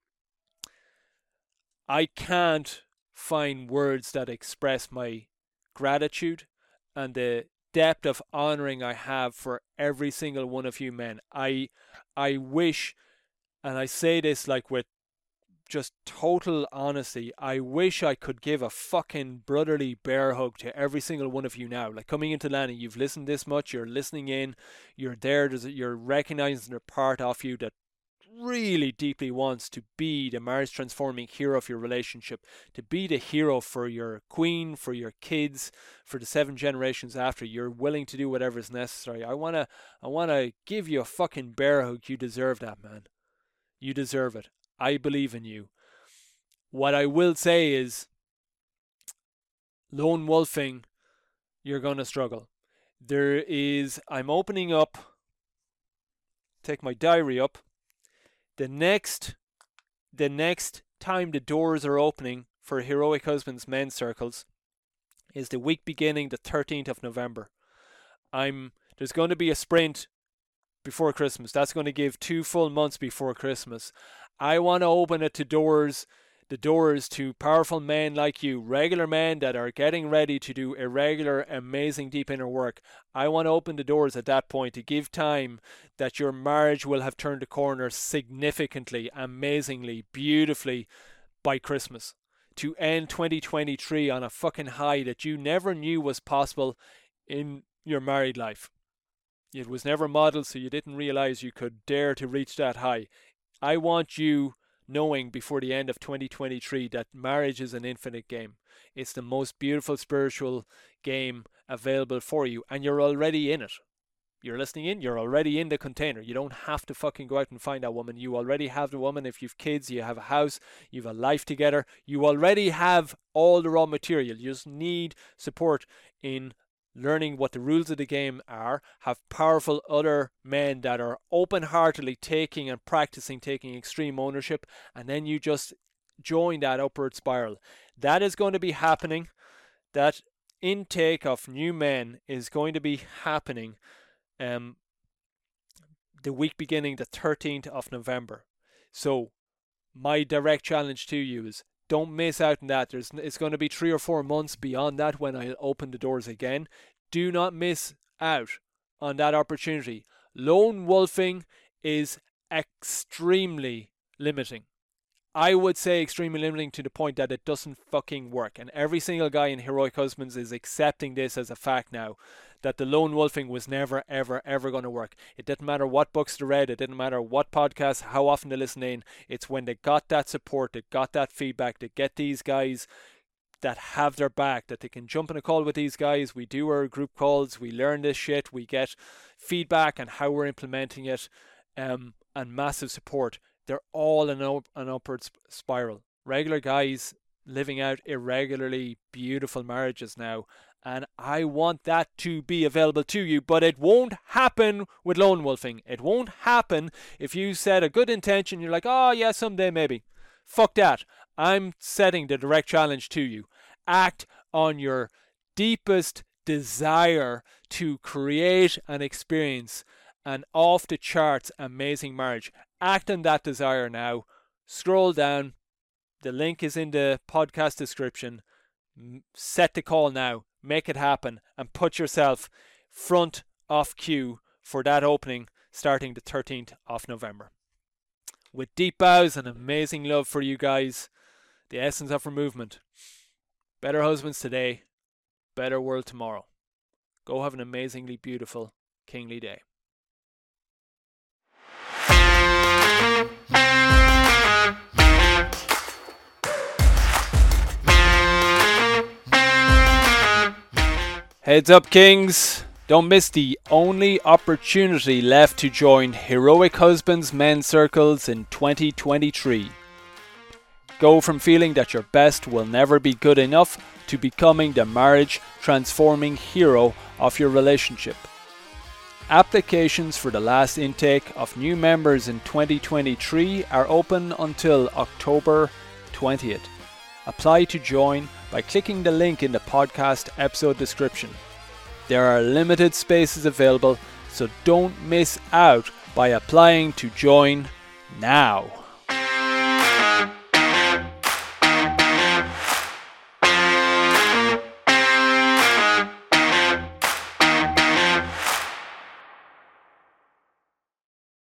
I can't find words that express my gratitude and the depth of honoring I have for every single one of you men. I wish, and I say this like with just total honesty, I wish I could give a fucking brotherly bear hug to every single one of you now. Like coming into landing, you've listened this much, you're listening in, you're there, you're recognizing a part of you that really deeply wants to be the marriage transforming hero of your relationship, to be the hero for your queen, for your kids, for the 7 generations after. You're willing to do whatever is necessary. I wanna give you a fucking bear hug. You deserve that, man. You deserve it. I believe in you. What I will say is, lone wolfing, you're gonna struggle. I'm opening up, take my diary up. The next time the doors are opening for Heroic Husbands men's circles is the week beginning the 13th of November. There's going to be a sprint before Christmas. That's going to give 2 full months before Christmas. I want to open it to the doors to powerful men like you, regular men that are getting ready to do irregular, amazing, deep inner work. I want to open the doors at that point to give time that your marriage will have turned the corner significantly, amazingly, beautifully by Christmas. To end 2023 on a fucking high that you never knew was possible in your married life. It was never modeled, so you didn't realize you could dare to reach that high. I want you knowing before the end of 2023 that marriage is an infinite game. It's the most beautiful spiritual game available for you, and you're already in it. you're listening in, you're already in the container. You don't have to fucking go out and find that woman. You already have the woman. If you've kids, you have a house, you have a life together. You already have all the raw material. You just need support in learning what the rules of the game are, have powerful other men that are open-heartedly taking and practicing taking extreme ownership, and then you just join that upward spiral. That is going to be happening. That intake of new men is going to be happening the week beginning the 13th of November. So my direct challenge to you is don't miss out on that. It's going to be 3 or 4 months beyond that when I'll open the doors again. Do not miss out on that opportunity. Lone wolfing is extremely limiting. I would say extremely limiting to the point that it doesn't fucking work. And every single guy in Heroic Husbands is accepting this as a fact now, that the lone wolfing was never, ever, ever going to work. It didn't matter what books they read. It didn't matter what podcasts, how often they listen in. It's when they got that support, they got that feedback, they get these guys that have their back, that they can jump in a call with these guys. We do our group calls. We learn this shit. We get feedback on how we're implementing it, and massive support. They're all an upward spiral. Regular guys living out irregularly beautiful marriages now. And I want that to be available to you. But it won't happen with lone wolfing. It won't happen if you set a good intention. You're like, oh yeah, someday maybe. Fuck that. I'm setting the direct challenge to you. Act on your deepest desire to create and experience an off-the-charts amazing marriage. Act on that desire now. Scroll down. The link is in the podcast description. Set the call now. Make it happen. And put yourself front of queue for that opening starting the 13th of November. With deep bows and amazing love for you guys. The essence of our movement. Better husbands today. Better world tomorrow. Go have an amazingly beautiful, kingly day. Heads up, kings. Don't miss the only opportunity left to join Heroic Husbands men's circles in 2023. Go from feeling that your best will never be good enough to becoming the marriage transforming hero of your relationship. Applications for the last intake of new members in 2023 are open until October 20th. Apply to join by clicking the link in the podcast episode description. There are limited spaces available, so don't miss out by applying to join now.